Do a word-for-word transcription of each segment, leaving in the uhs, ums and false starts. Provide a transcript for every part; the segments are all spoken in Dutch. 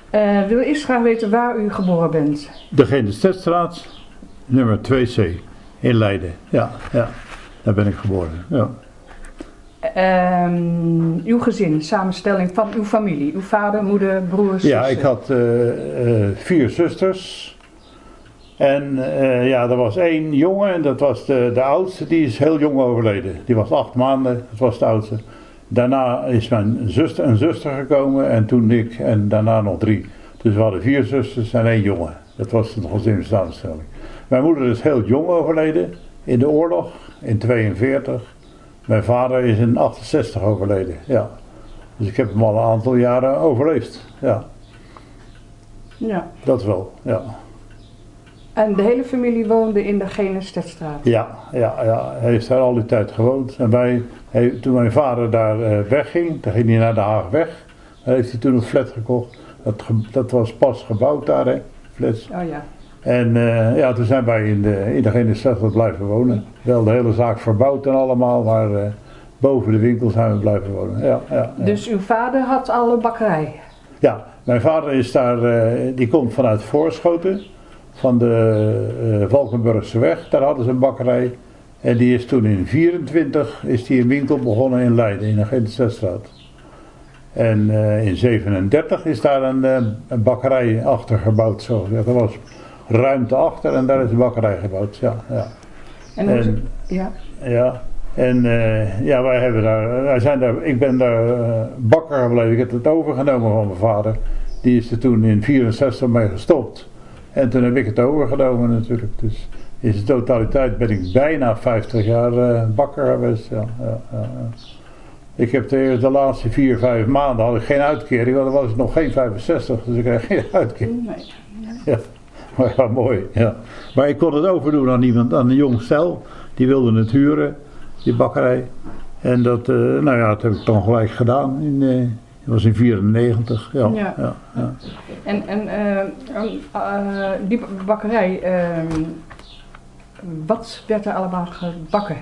Uh, wil eerst graag weten waar u geboren bent. De Geendestedstraat, nummer twee C, in Leiden. Ja, ja, daar ben ik geboren. Ja. Um, uw gezin, samenstelling van uw familie, uw vader, moeder, broers, zussen. Ja, ik had uh, uh, vier zusters. En uh, ja, er was één jongen en dat was de, de oudste, die is heel jong overleden. Die was acht maanden, dat was de oudste. Daarna is mijn zuster, een zuster gekomen en toen ik en daarna nog drie. Dus we hadden vier zusters en één jongen. Dat was een gezinssamenstelling. Mijn moeder is heel jong overleden in de oorlog, in tweeënveertig. Mijn vader is in achtenzestig overleden, ja. Dus ik heb hem al een aantal jaren overleefd, ja. Ja. Dat wel, ja. En de hele familie woonde in de Geendestedstraat? Ja, ja, ja, hij heeft daar al die tijd gewoond. En wij, hij, toen mijn vader daar uh, wegging, toen ging hij naar Den Haag weg. Dan heeft hij toen een flat gekocht. Dat, ge, dat was pas gebouwd daar, hè, flats. Oh ja. En uh, ja, toen zijn wij in de, in de Geendestedstraat blijven wonen. Wel de hele zaak verbouwd en allemaal, maar uh, boven de winkel zijn we blijven wonen. Ja, ja, ja. Dus uw vader had al een bakkerij? Ja, mijn vader is daar, uh, die komt vanuit Voorschoten. Van de uh, Valkenburgse weg, daar hadden ze een bakkerij. En die is toen in vierentwintig is die een winkel begonnen in Leiden, in de Geendestedstraat. En uh, in zevenendertig is daar een, uh, een bakkerij achter gebouwd, zo gezegd. Er was ruimte achter en daar is een bakkerij gebouwd, ja. ja. En, en ja. Ja, en uh, ja, wij hebben daar, wij zijn daar, ik ben daar uh, bakker gebleven. Ik heb het overgenomen van mijn vader. Die is er toen in vierenzestig mee gestopt. En toen heb ik het overgenomen natuurlijk. Dus in zijn totaliteit ben ik bijna vijftig jaar uh, bakker geweest. Ja, ja, ja. Ik heb de, de laatste vier, vijf maanden had ik geen uitkering, want dan was ik nog geen vijfenzestig, dus ik kreeg geen uitkering. Nee. Ja, maar ja, mooi. Ja. Maar ik kon het overdoen aan iemand, aan een jong stel, die wilde het huren, die bakkerij. En dat, uh, nou ja, dat heb ik dan gelijk gedaan. In, uh, dat was in vierennegentig. Ja, ja. ja, ja. En, en uh, uh, die bakkerij, uh, wat werd er allemaal gebakken?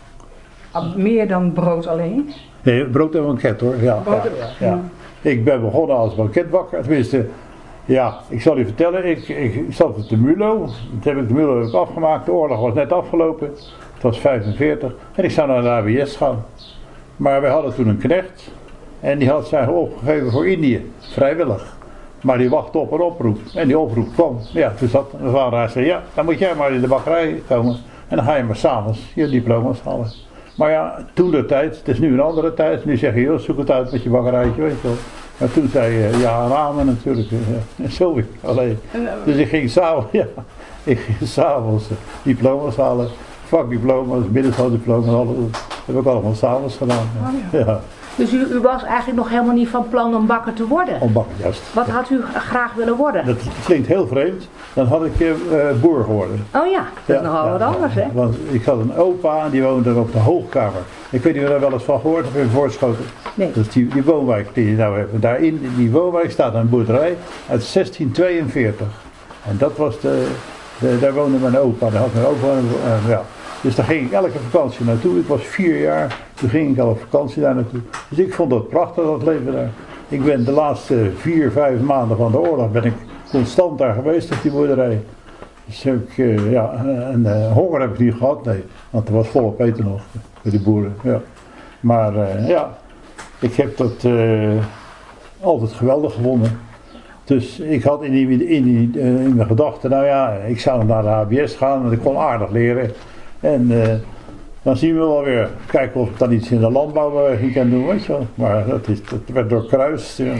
Meer dan brood alleen? Nee, brood en banket hoor. Ja, brood en... ja, ja, ja. Ik ben begonnen als banketbakker. Tenminste, ja, ik zal u vertellen. Ik, ik zat op de Mulo. Dat heb ik de Mulo heb ik afgemaakt. De oorlog was net afgelopen. Het was vijfenveertig. En ik zou naar de A B S gaan. Maar wij hadden toen een knecht. En die had zich opgegeven voor Indië. Vrijwillig. Maar die wachtte op een oproep. En die oproep kwam. Ja, toen zat mijn vader. Hij zei, ja, dan moet jij maar in de bakkerij komen. En dan ga je maar s'avonds je diploma's halen. Maar ja, toen de tijd, het is nu een andere tijd. Nu zeg je, joh, zoek het uit met je bakkerijtje, weet je wel. Maar toen zei je, ja, ramen natuurlijk. Ja, zo, alleen. Dus ik ging s'avonds, ja, ik ging s'avonds diploma's halen. Vakdiploma's, middenschooldiploma's, alles. Dat heb ik allemaal s'avonds gedaan. Ja. Ja. Dus u, u was eigenlijk nog helemaal niet van plan om bakker te worden? Om bakker, juist. Wat ja. had u graag willen worden? Dat klinkt heel vreemd. Dan had ik uh, boer geworden. Oh ja, dat is ja, nogal ja, wat anders, hè? Want ik had een opa en die woonde op de Hoogkamer. Ik weet niet of je daar wel eens van gehoord hebt in Voorschoten. Nee. Dat is die, die woonwijk die je nou hebt. Daarin, in die woonwijk staat een boerderij uit zestien tweeënveertig. En dat was de, de daar woonde mijn opa. Daar had mijn opa uh, ja. Dus daar ging ik elke vakantie naartoe. Ik was vier jaar, toen ging ik al op vakantie daar naartoe. Dus ik vond dat prachtig, dat leven daar. Ik ben de laatste vier, vijf maanden van de oorlog ben ik constant daar geweest op die boerderij. Dus heb ik, uh, ja, en uh, honger heb ik niet gehad, nee. Want er was volop eten nog, bij die boeren, ja. Maar uh, ja, ik heb dat uh, altijd geweldig gevonden. Dus ik had in, die, in, die, uh, in mijn gedachten, nou ja, ik zou naar de H B S gaan en ik kon aardig leren. En uh, dan zien we wel weer, kijken of ik dan iets in de landbouwbeweging kan doen, weet je wel. Maar dat, is, dat werd doorkruist. Ja.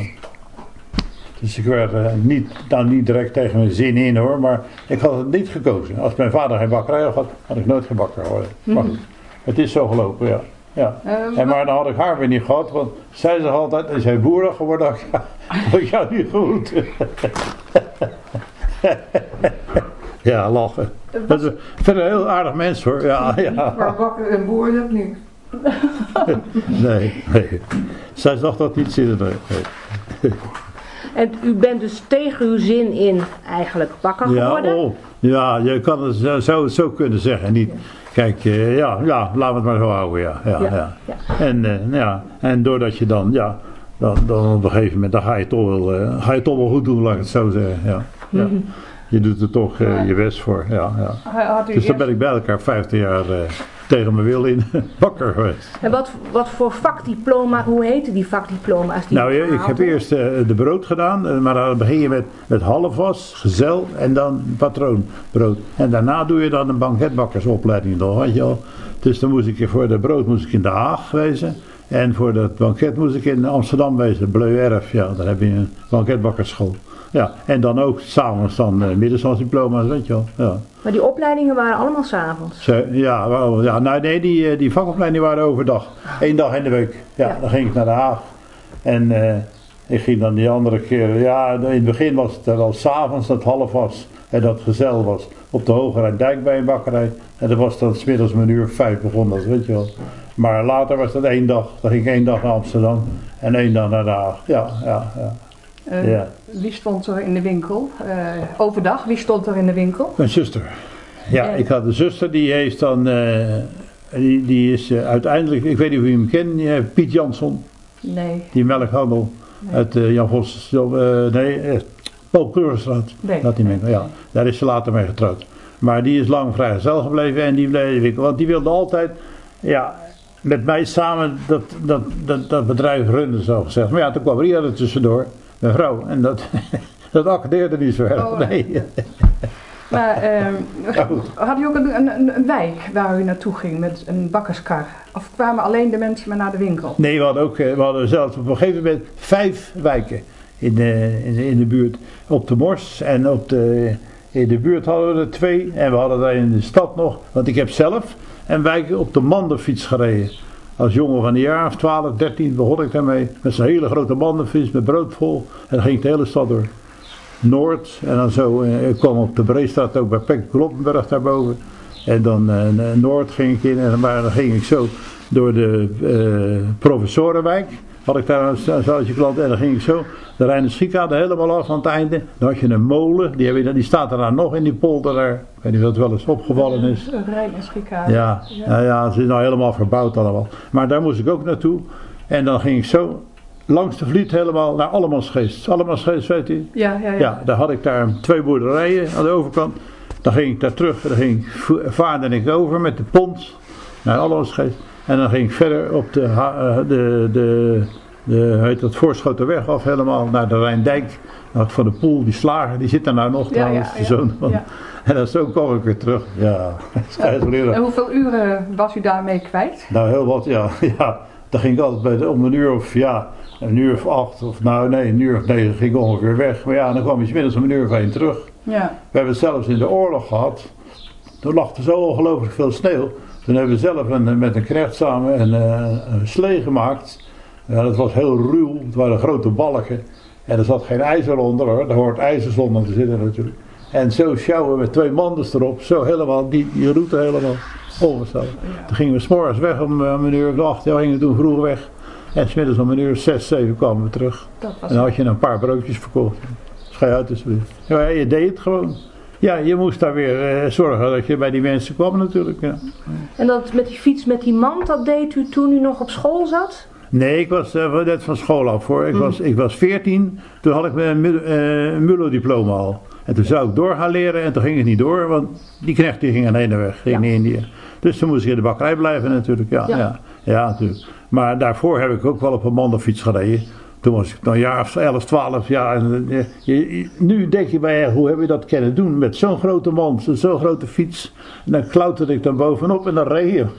Dus ik werd uh, niet, nou niet direct tegen mijn zin in hoor, maar ik had het niet gekozen. Als mijn vader geen bakkerij had, had ik nooit geen bakker geworden. Maar goed, het is zo gelopen, ja. ja. Uh, en maar dan had ik haar weer niet gehad, want zij zegt altijd, is hij boerig geworden, had ik, had ik jou niet goed. Ja, lachen. Dat is verder een heel aardig mens hoor. Ja, ja. Maar bakker en boer dat niet. Nee, nee. Zij zag dat niet zitten. Nee. Nee. En u bent dus tegen uw zin in eigenlijk bakker geworden? Ja, oh, ja, je kan het zo, zo, zo kunnen zeggen. Niet, kijk, uh, ja, ja, laten we het maar zo houden. Ja, ja, ja. Ja. Ja. En, uh, ja, en doordat je dan, ja, dan, dan op een gegeven moment dan ga, je toch wel, uh, ga je toch wel goed doen, laat ik het zo zeggen. Ja. Ja. Mm-hmm. Je doet er toch uh, je best voor. Ja, ja. Dus dan ben ik bij elkaar vijftien jaar uh, tegen mijn wil in bakker geweest. En wat, wat voor vakdiploma, hoe heette die vakdiploma's? Die nou, ik heb eerst uh, de brood gedaan, maar dan begin je met, met halfwas, gezel en dan patroonbrood. En daarna doe je dan een banketbakkersopleiding nog, weet je wel. Dus dan moest ik voor de brood moest ik in Den Haag wezen. En voor het banket moest ik in Amsterdam wezen, Bleu-Erf, ja, daar heb je een banketbakkersschool. Ja, en dan ook s'avonds dan uh, middenstandsdiploma's, weet je wel. Ja. Maar die opleidingen waren allemaal s'avonds? Ja, wel, ja, nou nee, die, die vakopleidingen waren overdag. Eén dag in de week. Ja, ja. Dan ging ik naar Den Haag. En uh, ik ging dan die andere keer, ja, in het begin was het wel s'avonds dat half was. En dat gezel was op de Hoge Rijndijk bij een bakkerij. En dat was dan 's middags om een uur of vijf begon dat, weet je wel. Maar later was dat één dag. Dan ging ik één dag naar Amsterdam en één dag naar Den Haag. Ja, ja, ja. Uh, ja. Wie stond er in de winkel? Uh, overdag, wie stond er in de winkel? Mijn zuster. Ja, en... ik had een zuster, die heeft dan, uh, die, die is uh, uiteindelijk, ik weet niet of je hem kent, uh, Piet Jansson. Nee. Die melkhandel nee. uit uh, Jan Vos, uh, nee, uh, Paul Kleurenstraat. Nee. Dat die winkel, ja. Daar is ze later mee getrouwd. Maar die is lang vrijgezel gebleven en die bleef in de winkel, want die wilde altijd, ja, met mij samen dat, dat, dat, dat bedrijf runnen, zo gezegd. Maar ja, toen kwam Ria er tussendoor. Mijn vrouw, en dat, dat accordeerde niet zo erg, oh, nee. Maar uh, had u ook een, een, een wijk waar u naartoe ging met een bakkerskar? Of kwamen alleen de mensen maar naar de winkel? Nee, we hadden ook, we hadden zelfs op een gegeven moment vijf wijken in de, in de, in de buurt. Op de Mors en op de, in de buurt hadden we er twee en we hadden daar in de stad nog, want ik heb zelf een wijk op de mandenfiets gereden. Als jongen van een jaar of twaalf, dertien begon ik daarmee. Met zo'n hele grote mandenvis met brood vol. En dan ging ik de hele stad door. Noord. En dan zo. Ik kwam op de Breestraat ook bij Pek Kloppenburg daarboven. En dan uh, Noord ging ik in. En dan ging ik zo door de uh, Professorenwijk. Had ik daar een zaaltje klant. En dan ging ik zo de Rijnenschiekade helemaal af aan het einde. Dan had je een molen. Die, heb je, die staat er nou nog in die polder daar. Ik weet niet of dat wel eens opgevallen is. De Rijnenschiekade. Ja, ja. Ja, ja, het is nou helemaal verbouwd allemaal. Maar daar moest ik ook naartoe. En dan ging ik zo langs de Vliet helemaal naar Allemansgeest. Allemansgeest, weet u? Ja, ja, ja. Ja, daar had ik daar twee boerderijen aan de overkant. Dan ging ik daar terug. Dan ging ik, vaarde ik over met de pont naar Allemansgeest. En dan ging ik verder op de, de, de, de heet dat, Voorschotenweg af helemaal naar de Rijndijk. Van de Poel, die slager, die zit daar nou nog trouwens, ja, ja, de zoon van. Ja. En dan zo kwam ik weer terug. Ja, en hoeveel uren was u daarmee kwijt? Nou, heel wat, ja. ja. Dan ging ik altijd bij de, om een uur of, ja, een uur of acht, of nou nee, een uur of negen ging ik ongeveer weg. Maar ja, dan kwam je 's middags om een uur of één terug. Ja. We hebben het zelfs in de oorlog gehad. Toen lag er zo ongelooflijk veel sneeuw. Toen hebben we zelf een, met een knecht samen een, een slee gemaakt. Ja, dat was heel ruw, het waren grote balken. En er zat geen ijzer onder hoor, daar hoort ijzer onder te zitten natuurlijk. En zo sjouwen met twee manders erop, zo helemaal, die, die route helemaal overstellen. Ja. Toen gingen we 's morgens weg om uh, een uur of acht, ja, we gingen toen vroeg weg. En 's middags om een uur zes, zeven kwamen we terug. En dan had je een paar broodjes verkocht. Schij uit alsjeblieft. Ja, je deed het gewoon. Ja, je moest daar weer uh, zorgen dat je bij die mensen kwam natuurlijk. Ja. En dat met die fiets, met die mand, dat deed u toen u nog op school zat? Nee, ik was uh, net van school af hoor. Ik, mm. was, ik was veertien, toen had ik mijn uh, Mulo-diploma al. En toen zou ik door gaan leren en toen ging het niet door, want die knecht die ging aan de ene weg, ging ja. naar Indië. Dus toen moest ik in de bakkerij blijven natuurlijk, ja, ja. ja, ja natuurlijk. Maar daarvoor heb ik ook wel op een mandenfiets gereden. Toen was ik nog een jaar of elf, twaalf jaar. En, je, je, nu denk je bij je, hoe heb je dat kunnen doen met zo'n grote mand, zo'n grote fiets. En dan klauterde ik dan bovenop en dan reed je.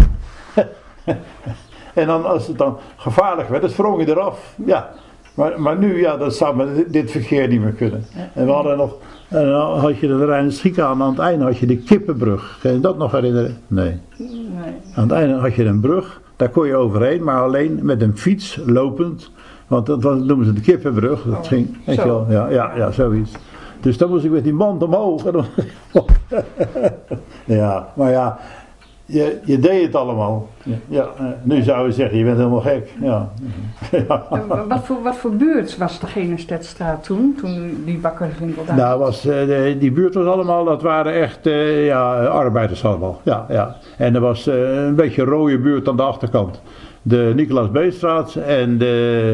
En dan als het dan gevaarlijk werd, dan sprong je eraf. Ja. Maar, maar nu, ja, dat zou met dit verkeer niet meer kunnen. En we hadden nog, en dan had je de Rijnenschiekade aan het einde had je de Kippenbrug. Kan je dat nog herinneren? Nee. Nee. Aan het einde had je een brug, daar kon je overheen, maar alleen met een fiets, lopend. Want dat was, noemen ze de Kippenbrug. Dat oh, ging, weet je wel, ja, ja, ja, zoiets. Dus dan moest ik met die mand omhoog. En dan ja, maar ja. Je, je deed het allemaal. Ja, ja, nu zou je zeggen, je bent helemaal gek. Ja. Ja. Wat, voor, wat voor buurt was de Genestedstraat toen, toen die bakkerswinkel daar nou, was? Uh, de, die buurt was allemaal, dat waren echt uh, ja, arbeiders allemaal. Ja, ja. En er was uh, een beetje een rode buurt aan de achterkant. De Nicolaas Beestraat en de,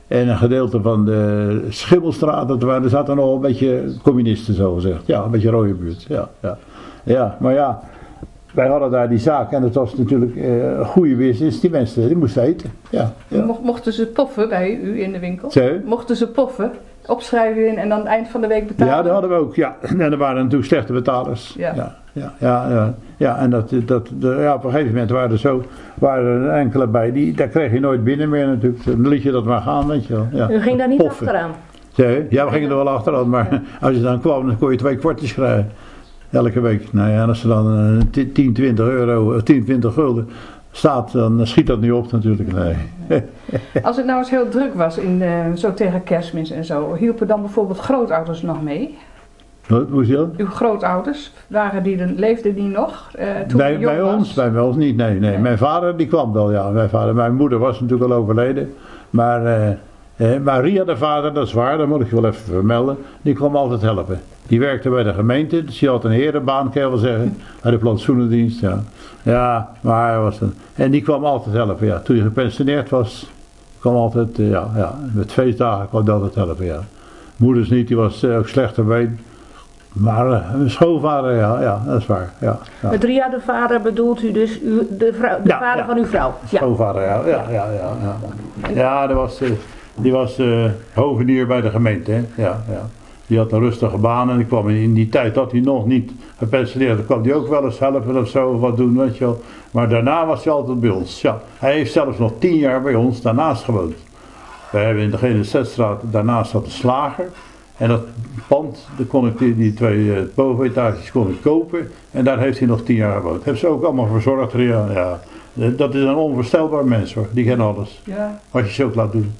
En een gedeelte van de Schimmelstraat, dat waren, er zaten nog een beetje communisten zo gezegd. Ja, een beetje rode buurt. Ja, ja. ja, maar ja, wij hadden daar die zaak en het was natuurlijk uh, een goede business. Die mensen, die moesten eten. Ja, ja. Mochten ze poffen bij u in de winkel? Zo? Mochten ze poffen? Opschrijven in en dan het eind van de week betalen? Ja, dat hadden we ook. Ja. En er waren natuurlijk slechte betalers. Ja. Ja, ja, ja, ja. ja en dat, dat, de, ja, op een gegeven moment waren er zo, waren er enkele bij, die, daar kreeg je nooit binnen meer natuurlijk. Dan liet je dat maar gaan, weet je wel. Ja. U ging daar niet Poffen. achteraan? Zo, ja, we gingen er wel achteraan, maar ja. Als je dan kwam, dan kon je twee kwartjes krijgen. Elke week. Nou ja, en als er dan uh, tien, twintig euro, tien, twintig gulden staat, dan schiet dat niet op natuurlijk. Nee. Als het nou eens heel druk was, in, uh, zo tegen Kerstmis en zo, hielpen dan bijvoorbeeld grootouders nog mee? Wat, hoe is dat? Uw grootouders, waren die, leefden die nog uh, toen bij, u jong bij was? ons, bij ons niet, nee, nee. Nee. Mijn vader die kwam wel, ja. Mijn, vader, mijn moeder was natuurlijk al overleden. Maar uh, uh, Maria de vader, dat is waar, dat moet ik je wel even vermelden, die kwam altijd helpen. Die werkte bij de gemeente, dus die had een herenbaan, kan je wel zeggen, bij de plantsoenendienst, ja. Ja, maar hij was een... En die kwam altijd helpen, ja. Toen hij gepensioneerd was, kwam altijd, uh, ja, ja, met feestdagen kwam hij altijd helpen, ja. Moeders niet, die was uh, ook slechter been. Maar uh, mijn schoonvader, ja, ja, dat is waar, ja. ja. Met Ria de vader bedoelt u dus uw, de, vrouw, de Ja, vader ja. van uw vrouw? Ja. Schoonvader, ja, ja, ja, ja. Ja, ja dat was, uh, die was uh, hovenier bij de gemeente, hè. Ja, ja. Die had een rustige baan en die kwam in die tijd dat hij nog niet gepensioneerd. Dan kwam hij ook wel eens helpen of zo, wat doen, weet je wel. Maar daarna was hij altijd bij ons. Ja, hij heeft zelfs nog tien jaar bij ons daarnaast gewoond. We hebben in de Genesetstraat, daarnaast zat de slager. En dat pand, daar kon ik die, die twee uh, bovenetages kon ik kopen. En daar heeft hij nog tien jaar gewoond. Hebben ze ook allemaal verzorgd. Ja, ja. Dat is een onvoorstelbaar mens hoor, die kent alles. Ja. Als je zo laat doen.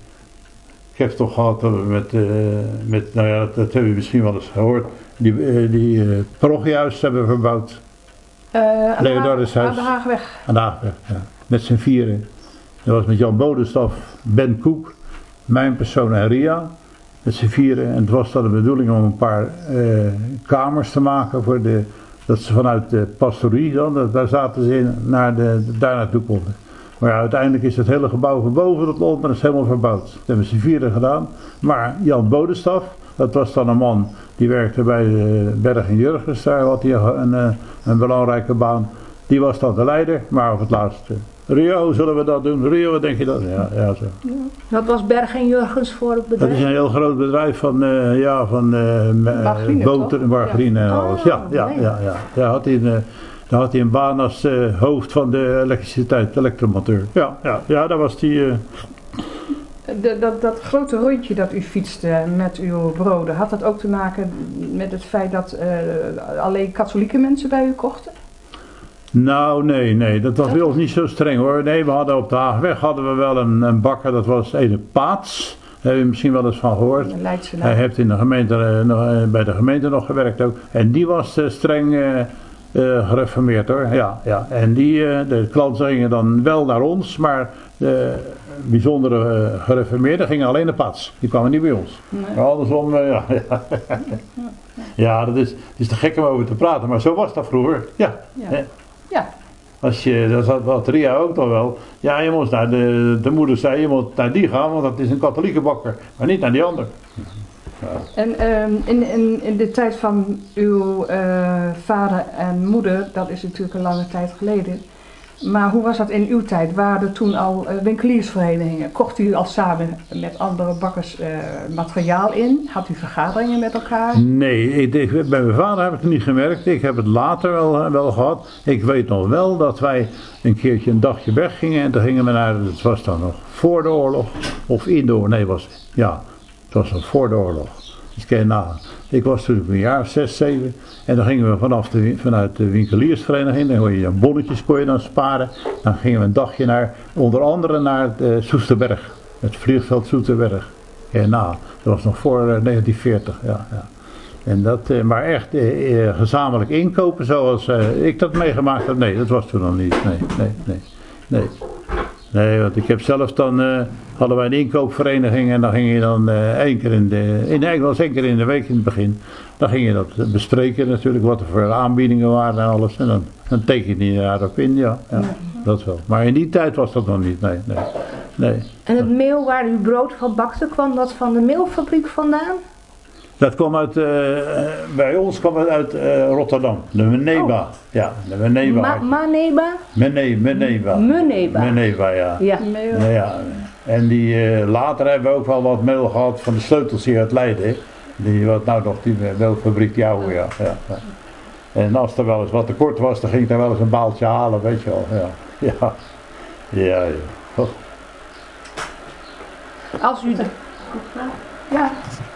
Ik heb het toch gehad dat we met, uh, met nou ja, dat, dat hebben we misschien wel eens gehoord, die, uh, die uh, parochiehuis hebben we verbouwd. Uh, aan, Leonardus de Haag, huis. aan de Haagweg. Aan de Haagweg, ja. Met z'n vieren. Dat was met Jan Bodenstaf, Ben Koek, mijn persoon en Ria. Met z'n vieren. En het was dan de bedoeling om een paar uh, kamers te maken voor de, dat ze vanuit de pastorie dan, dat, daar zaten ze in, naar de, daar naartoe konden. Maar ja, uiteindelijk is het hele gebouw van boven tot onder is helemaal verbouwd. Dat hebben ze vieren gedaan. Maar Jan Bodenstaf, dat was dan een man die werkte bij de Berg en Jurgens. Daar had hij een, een, een belangrijke baan. Die was dan de leider, maar op het laatste. Rio, hoe zullen we dat doen? Rio, wat denk je dat? Ja, ja zo. Wat was Berg en Jurgens voor het bedrijf? Dat is een heel groot bedrijf van, uh, ja, van uh, margarine, boter en margarine en Ja. alles. Oh, Ja, ja, nee. ja, ja. Daar had hij een, uh, daar had hij een baan als uh, hoofd van de elektriciteit, elektromonteur. Ja, ja, ja, daar was hij. Uh... De, dat, dat grote rondje dat u fietste met uw broden, had dat ook te maken met het feit dat uh, alleen katholieke mensen bij u kochten? Nou, nee, nee, dat was bij ons niet zo streng hoor. Nee, we hadden op de Haagweg hadden we wel een, een bakker, dat was Ede Paats. Daar heb je misschien wel eens van gehoord. Leidse Hij heeft in de gemeente, uh, bij de gemeente nog gewerkt ook. En die was uh, streng uh, uh, gereformeerd hoor. Ja, ja. En die, uh, de klanten gingen dan wel naar ons, maar de bijzondere uh, gereformeerden gingen alleen naar Paats. Die kwamen niet bij ons. Nee. Maar andersom, uh, ja. Ja, dat is, het is te gek om over te praten, maar zo was dat vroeger. Ja. Ja. Hè? Ja. Als je, dat had, had Ria ook nog wel. Ja, je moest naar de, de moeder zei, je moet naar die gaan, want dat is een katholieke bakker. Maar niet naar die ander. Ja. En um, in, in, in de tijd van uw uh, vader en moeder, dat is natuurlijk een lange tijd geleden. Maar hoe was dat in uw tijd? Waren er toen al uh, winkeliersverenigingen? Kocht u al samen met andere bakkers uh, materiaal in? Had u vergaderingen met elkaar? Nee, ik, ik, bij mijn vader heb ik het niet gemerkt. Ik heb het later wel, wel gehad. Ik weet nog wel dat wij een keertje een dagje weg gingen. En toen gingen we naar, het was dan nog voor de oorlog. Of in de oorlog, nee, was, ja, het was nog voor de oorlog. Dus kan je nagaan. Ik was toen een jaar of zes, zeven. En dan gingen we vanaf de, vanuit de winkeliersvereniging. Dan kon je bonnetjes kon je dan sparen. Dan gingen we een dagje naar, onder andere naar de Soesterberg. Het vliegveld Soesterberg. En na, dat was nog voor uh, negentien veertig. Ja, ja. En dat, uh, maar echt uh, uh, gezamenlijk inkopen zoals uh, ik dat meegemaakt heb. Nee, dat was toen nog niet. Nee, nee, nee. Nee, nee want ik heb zelf dan, uh, hadden wij een inkoopvereniging en dan ging je dan uh, één keer in de, in Engels één keer in de week in het begin. Dan ging je dat bespreken natuurlijk, wat er voor aanbiedingen waren en alles. En dan, dan teken je daarop in, ja, ja, dat wel. Maar in die tijd was dat nog niet, nee, nee. nee. En het meel waar u brood van bakte, kwam dat van de meelfabriek vandaan? Dat kwam uit, uh, bij ons kwam het uit uh, Rotterdam, de Meneba. Oh. Ja, de Meneba. Ma Maneba? Mene, Meneba. Meneba. Meneba, ja. Ja. Ja, ja. En die, uh, later hebben we ook wel wat meel gehad van de sleutels hier uit Leiden. Die, wat nou nog, die meelfabriek, die oude, ja. Ja, ja. En als er wel eens wat tekort was, dan ging ik daar wel eens een baaltje halen, weet je wel. Ja, ja, ja. ja. Oh. Als u... De... Ja.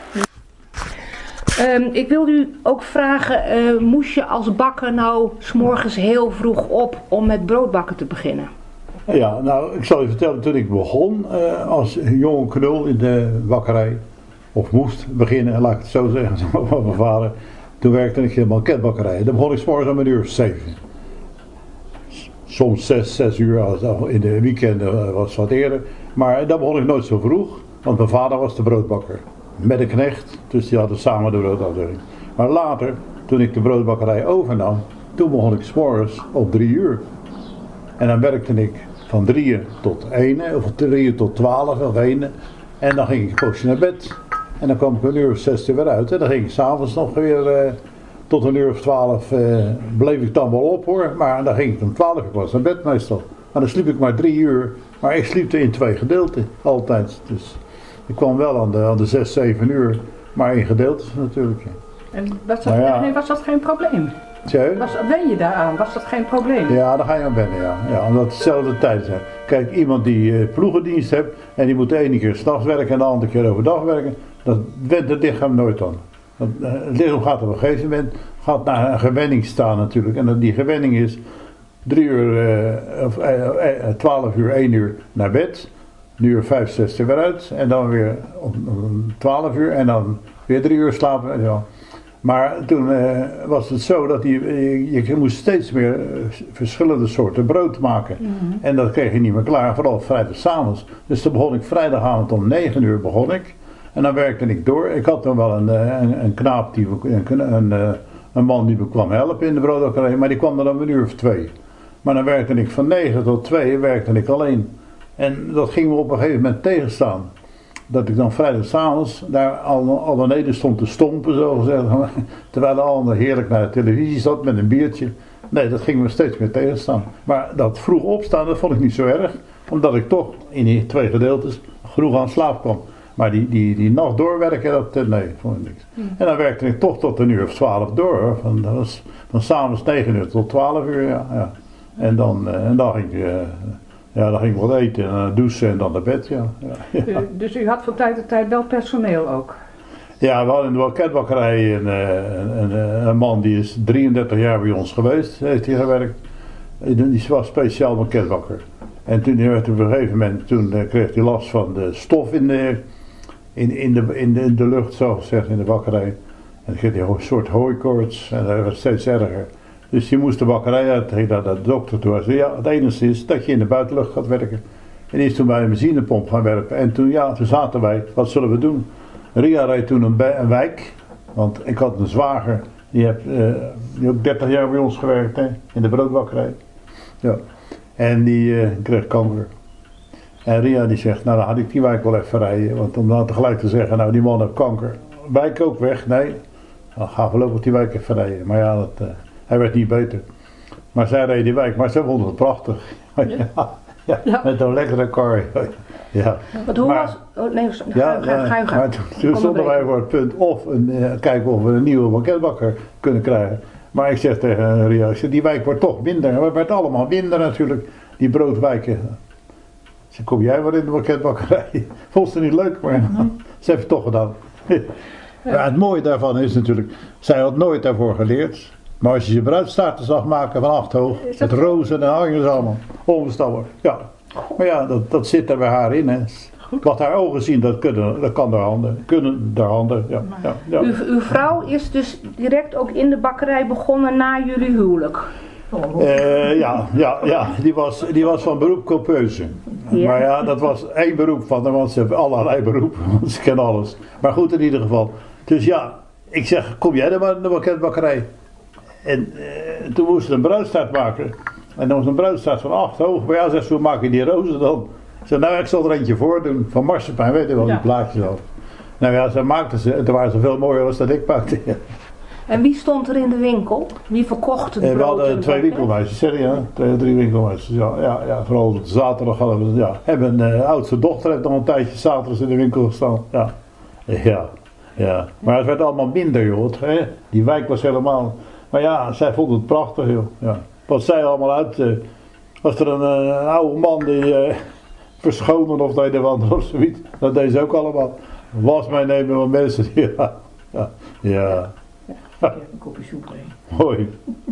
Um, ik wil u ook vragen, uh, moest je als bakker nou 's morgens heel vroeg op om met broodbakken te beginnen? Ja, nou, ik zal je vertellen, toen ik begon uh, als jonge knul in de bakkerij, of moest beginnen, laat ik het zo zeggen, van mijn vader, toen werkte ik in een banketbakkerij. Dan begon ik 's morgens om een uur of zeven. Soms zes, zes uur, in de weekenden was het wat eerder. Maar dan begon ik nooit zo vroeg, want mijn vader was de broodbakker. Met een knecht, dus die hadden samen de broodafdeling. Maar later, toen ik de broodbakkerij overnam, toen begon ik 's morgens om drie uur. En dan werkte ik van drieën tot één, of drieën tot twaalf of één. En dan ging ik een poosje naar bed. En dan kwam ik een uur of zes weer uit. En dan ging ik s'avonds nog weer uh, tot een uur of twaalf, uh, bleef ik dan wel op hoor. Maar dan ging ik om twaalf, ik was naar bed meestal. Maar dan sliep ik maar drie uur. Maar ik sliep er in twee gedeelten, altijd. Dus ik kwam wel aan de, aan de zes, zeven uur. Maar in gedeeltes natuurlijk. En was dat, ja. nee, was dat geen probleem? Was, wen je daaraan? Was dat geen probleem? Ja, daar ga je aan wennen, ja. ja omdat het dezelfde tijd zijn. Kijk, iemand die uh, ploegendienst heeft en die moet de ene keer 's nachts werken en de andere keer overdag werken, dat went het lichaam nooit aan. Dat, uh, het lichaam gaat op een gegeven moment gaat naar een gewenning staan natuurlijk. En die gewenning is drie uur, uh, of uh, uh, twaalf uur, één uur naar bed, een uur vijf, zes er weer uit en dan weer om, om twaalf uur en dan weer drie uur slapen. Ja. Maar toen uh, was het zo dat je, je, je moest steeds meer uh, verschillende soorten brood maken. Mm-hmm. En dat kreeg je niet meer klaar, vooral vrijdagavond. Dus toen begon ik vrijdagavond om negen uur begon ik. En dan werkte ik door. Ik had dan wel een, een, een knaap, die, een, een, een man die me kwam helpen in de broodbakkerij, maar die kwam dan om een uur of twee. Maar dan werkte ik van negen tot twee, werkte ik alleen. En dat ging me op een gegeven moment tegenstaan. Dat ik dan vrijdagavond daar al, al beneden stond te stompen, zo gezegd, terwijl de ander heerlijk naar de televisie zat met een biertje. Nee, dat ging me steeds meer tegenstaan. Maar dat vroeg opstaan, dat vond ik niet zo erg, omdat ik toch in die twee gedeeltes vroeg aan slaap kwam. Maar die, die, die nacht doorwerken, dat, nee, vond ik niks. Mm. En dan werkte ik toch tot een uur of twaalf door, hoor. Van, dat was van s'avonds negen uur tot twaalf uur, ja. ja. En, dan, en dan ging ik... Uh, Ja, dan ging ik wat eten en uh, douchen en dan naar bed, ja. ja, ja. U, dus u had van tijd tot tijd wel personeel ook? Ja, we hadden in de banketbakkerij een, een, een, een man die is drieëndertig jaar bij ons geweest, heeft hij gewerkt. Die was speciaal banketbakker. En toen werd op een gegeven moment, toen uh, kreeg hij last van de stof in de, in, in de, in de, in de lucht, zo gezegd, in de bakkerij. En dan kreeg hij een soort hooikoorts en dat werd steeds erger. Dus je moest de bakkerij uit, ging naar de dokter toe. Hij zei, ja, het enige is dat je in de buitenlucht gaat werken. En die is toen bij een benzinepomp gaan werken. En toen, ja, toen zaten wij, wat zullen we doen? Ria reed toen een, een wijk, want ik had een zwager, die heeft uh, die ook dertig jaar bij ons gewerkt, hè, in de broodbakkerij. Ja. En die uh, kreeg kanker. En Ria die zegt, nou dan had ik die wijk wel even rijden. Want om dan tegelijk te zeggen, nou die man heeft kanker. Wijk ook weg, nee. Dan gaan we voorlopig die wijk even rijden. Maar ja, dat... Uh, Hij werd niet beter. Maar zij reed die wijk, maar ze vonden het prachtig. Ja, ja, ja. Met een lekkere kar. Ja. Wat hoe maar, was... Oh, nee, ga, ja, ga, ga, ga. Maar toen, toen stonden wij voor het punt of een, uh, kijken of we een nieuwe banketbakker kunnen krijgen. Maar ik zeg tegen Ria, ik zeg, die wijk wordt toch minder. Het werd allemaal minder natuurlijk, die broodwijken. Ik zeg, kom jij maar in de banketbakkerij? Vond ze niet leuk, maar mm-hmm. Ze heeft het toch gedaan. Ja. Maar het mooie daarvan is natuurlijk, zij had nooit daarvoor geleerd. Maar als je je bruidstaarten zag maken van acht hoog, met rozen en hangers allemaal, onverstaanbaar. Ja, maar ja, dat, dat zit er bij haar in. Hè. Wat haar ogen zien, dat, kunnen, dat kan haar handen. Kunnen haar handen, ja. ja, ja. Uw, uw vrouw is dus direct ook in de bakkerij begonnen na jullie huwelijk? Uh, ja, ja, ja. Die, was, die was van beroep coupeuse. Ja. Maar ja, dat was één beroep van haar, want ze hebben allerlei beroepen, want ze kennen alles. Maar goed, in ieder geval. Dus ja, ik zeg, kom jij dan maar in de banketbakkerij? En uh, toen moest ze een bruidstaart maken. En dan was een bruidstaart van acht hoog. Maar ja, zegt ze, hoe maak je die rozen dan? Zo, nou, ik zal er eentje voor doen, van marsepein, weet je wel, die Ja. plaatjes al. Nou ja, ze maakten ze, en toen waren ze veel mooier dan dat ik maakte. En wie stond er in de winkel? Wie verkocht het En we brood? hadden en twee bakken? winkelmeisjes, serieus, ja, twee, drie winkelmeisjes. Ja, ja, ja, vooral op zaterdag hadden we, ja. En mijn uh, oudste dochter heeft nog een tijdje zaterdags in de winkel gestaan. Ja, ja, ja. Maar het werd allemaal minder, joh. Het, hè? Die wijk was helemaal. Maar ja, zij vond het prachtig, joh. Ja. Wat zij allemaal uit. Uh, was er een, uh, een oude man die uh, verschonen of de een of ander of zoiets. Dat deed ze ook allemaal. Was meenemen van mensen. Ja, ja, ja. Een kopje soep heen. Mooi.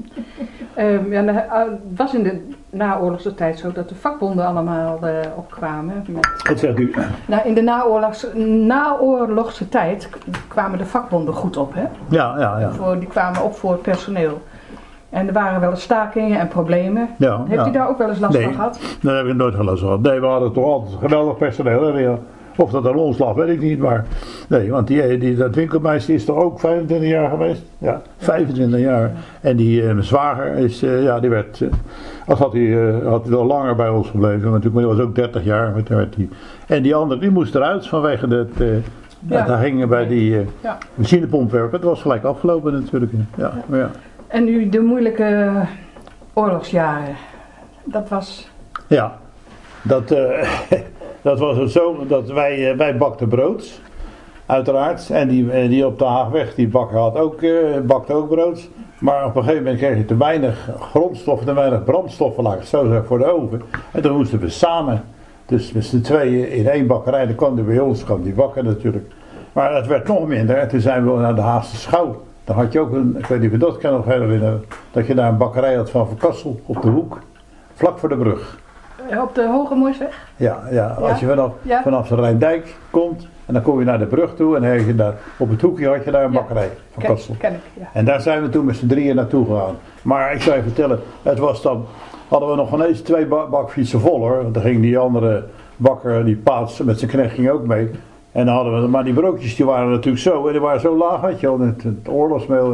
Uh, ja, nou, uh, het was in de naoorlogse tijd zo dat de vakbonden allemaal uh, opkwamen. Met, Wat zegt u? nou, in de naoorlogse, naoorlogse tijd kwamen de vakbonden goed op. Hè? Ja, ja, ja. Voor, die kwamen op voor het personeel. En er waren wel eens stakingen en problemen. Ja, Heeft ja. u daar ook wel eens last Nee. van gehad? Daar heb ik nooit geen last van gehad. Nee, we hadden toch altijd geweldig personeel. Hè? Ja. Of dat aan ons lag, weet ik niet. Maar nee, want die, die, dat winkelmeisje is toch ook vijfentwintig jaar geweest? Ja, vijfentwintig jaar. En die, uh, mijn zwager, is, uh, ja, die werd, uh, als had hij, uh, had hij al langer bij ons gebleven. Want die was ook dertig jaar. Met, werd die. En die andere, die moest eruit vanwege dat... Uh, ja, Ja. daar gingen bij die uh, Ja. machinepompwerken. Het was gelijk afgelopen natuurlijk. Ja, maar ja. En nu de moeilijke oorlogsjaren. Dat was... Ja, dat, uh, dat was het zo dat wij, uh, wij bakten brood, uiteraard. En die, uh, die op de Haagweg, die bakker had ook, uh, bakte ook brood. Maar op een gegeven moment kreeg je te weinig grondstoffen, te weinig brandstoffen, laat ik het zo zeggen, voor de oven. En toen moesten we samen, dus met z'n tweeën in één bakkerij, dan kwam die bij ons, kwam die bakken natuurlijk. Maar het werd nog minder en toen zijn we naar de Haagse Schouw. Dan had je ook een, ik weet niet of je dat kan nog herinneren, dat je daar een bakkerij had van Verkassel op de hoek, vlak voor de brug. Op de Hoge Mooisweg? Ja, ja, als je vanaf, Ja. vanaf de Rijndijk komt en dan kom je naar de brug toe en dan heb je daar, op het hoekje had je daar een Ja. bakkerij van Ken, Kassel. ken ik, ja. En daar zijn we toen met z'n drieën naartoe gegaan. Maar ik zou je vertellen, het was dan, hadden we nog ineens twee ba- bakfietsen vol hoor. Want dan ging die andere bakker, die Paats met zijn knecht ging ook mee. En dan hadden we, maar die broodjes die waren natuurlijk zo, en die waren zo laag, had je al, het, het oorlogsmeel.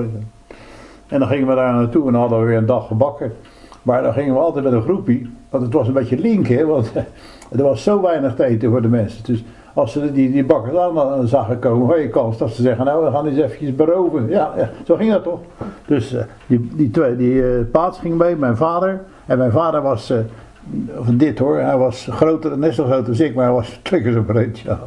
En dan gingen we daar naartoe en dan hadden we weer een dag gebakken. Maar dan gingen we altijd met een groepie, want het was een beetje link, hè, want er was zo weinig te eten voor de mensen. Dus als ze die, die bakkers aan zagen komen, had je kans dat ze zeggen, nou we gaan eens eventjes beroven. Ja, ja, zo ging dat toch. Dus uh, die, die, twee, die uh, Paats ging mee, mijn vader. En mijn vader was, uh, of dit hoor, hij was groter, net zo groot als ik, maar hij was twee zo breed. Ja.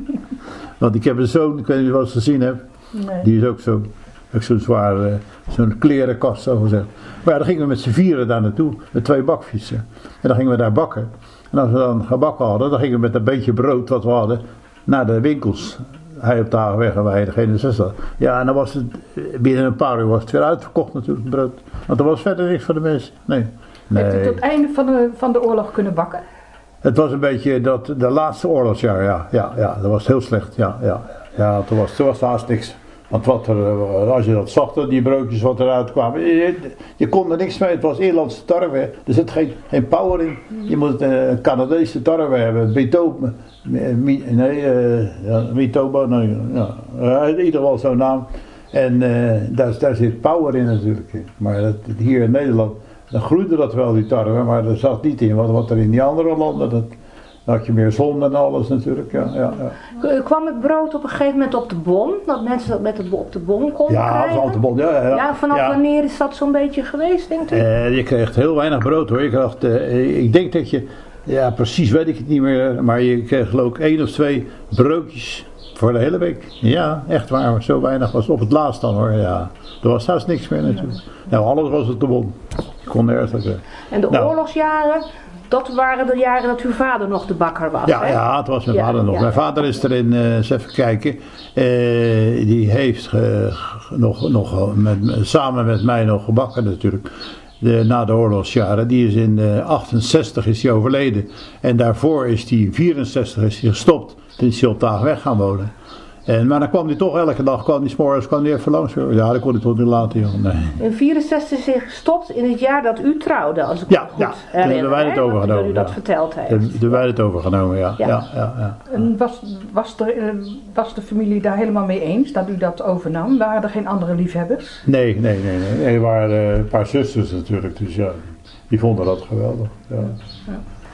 Want ik heb een zoon, ik weet niet of je het gezien hebt, Nee. die is ook zo. Ook zo'n zwaar, uh, zo'n klerenkast zo gezegd. Maar ja, dan gingen we met z'n vieren daar naartoe, met twee bakfietsen. En dan gingen we daar bakken. En als we dan gebakken hadden, dan gingen we met een beetje brood wat we hadden, naar de winkels. Hij op de Haagweg en wij degene zes. Ja, en dan was het, binnen een paar uur was het weer uitverkocht natuurlijk, brood. Want er was verder niks voor de mensen. Nee. Heeft u nee. tot het einde van de, van de oorlog kunnen bakken? Het was een beetje dat, de laatste oorlogsjaar, ja. Ja, ja, dat was heel slecht, ja. Ja, ja toen, was, toen was er haast niks. Want wat er, als je dat zag, die broodjes wat eruit kwamen, je, je kon er niks mee. Het was Ierlandse tarwe, er zit geen, geen power in. Je moet een Canadese tarwe hebben, Mitoba, nee, uh, ja, Mitoba, nee, ja, uh, in ieder geval zo'n naam. En uh, daar, daar zit power in natuurlijk. Maar dat, hier in Nederland, dan groeide dat wel die tarwe, maar er zat niet in wat, wat er in die andere landen, dat, dan had je meer zon en alles natuurlijk, ja, ja, ja. Kwam het brood op een gegeven moment op de bon? Dat mensen dat met de, op de bon konden Ja, krijgen? op de bon, ja, ja. Ja, vanaf ja. wanneer is dat zo'n beetje geweest, denkt u? Uh, je kreeg heel weinig brood hoor. Je kreeg, uh, ik denk dat je, ja precies weet ik het niet meer, maar je kreeg geloof ik één of twee broodjes voor de hele week. Ja, echt waar, zo weinig was op het laatst dan hoor, ja. Er was haast niks meer natuurlijk. Nou, alles was op de bon. Je kon nergens dat krijgen. En de nou. oorlogsjaren, dat waren de jaren dat uw vader nog de bakker was, Ja, hè? ja, het was mijn Ja, vader nog. ja. Mijn vader is erin, uh, eens even kijken, uh, die heeft uh, nog, nog met, samen met mij nog gebakken natuurlijk. De, na de oorlogsjaren. Die is in uh, achtenzestig is hij overleden. En daarvoor is hij in vierenzestig is hij gestopt. Toen is hij op de Haagweg gaan wonen. En, maar dan kwam hij toch elke dag, kwam hij 's morgens, kwam hij even langs. Ja, dat kon hij toch niet laten, joh. Nee. In vierenzestig is hij gestopt in het jaar dat u trouwde, als ik Ja, me goed ja, toen herinner. hebben wij het hè, overgenomen, Dat u dat ja. verteld heeft. Toen hebben wij het overgenomen, ja. Ja. Ja, ja, ja. En was, was, er, eh, was de familie daar helemaal mee eens dat u dat overnam? Waren er geen andere liefhebbers? Nee, nee, nee, nee. nee. Er waren uh, een paar zusters natuurlijk, dus ja, die vonden dat geweldig. Ja. Ja.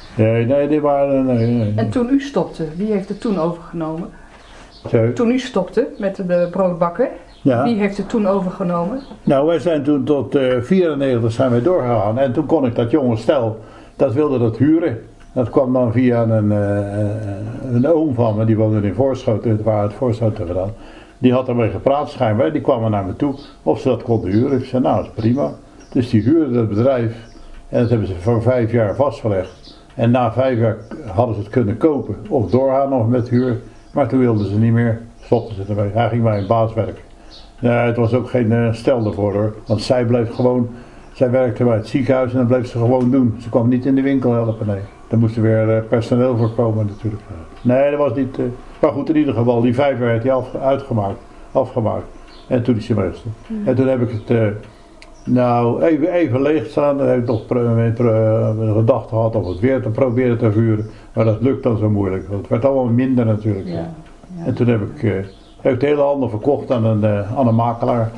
Nee, nee, die waren... Nee, nee. En toen u stopte, wie heeft het toen overgenomen? Zo. Toen u stopte met de broodbakken, Ja. wie heeft het toen overgenomen? Nou, wij zijn toen tot uh, vierennegentig zijn wij doorgegaan. En toen kon ik dat jonge stel, dat wilde dat huren. Dat kwam dan via een, uh, een oom van me, die woonde in Voorschoten, waar het Voorschoten gedaan. Die had ermee gepraat schijnbaar, die kwam er naar me toe of ze dat konden huren. Ik zei, nou dat is prima. Dus die huurden dat bedrijf en dat hebben ze voor vijf jaar vastgelegd. En na vijf jaar hadden ze het kunnen kopen of doorgaan nog met huur. Maar toen wilden ze niet meer, stopten ze ermee. Hij ging bij een baas werken. Nee, het was ook geen uh, stel ervoor hoor, want zij bleef gewoon, zij werkte bij het ziekenhuis en dat bleef ze gewoon doen. Ze kwam niet in de winkel helpen, nee. Daar moest er weer uh, personeel voor komen natuurlijk. Nee, dat was niet, uh, maar goed in ieder geval, die vijf jaar werd hij af, uitgemaakt, afgemaakt. En toen is hij meegestopt. Mm. En toen heb ik het, uh, nou, even, even leeg staan. Dan heb ik nog een uh, gedachte gehad om het weer te proberen te vuren. Maar dat lukt dan zo moeilijk, want het werd allemaal minder natuurlijk. Ja, ja. En toen heb ik... Uh, Hij heeft de hele handel verkocht aan een, uh, aan een makelaar.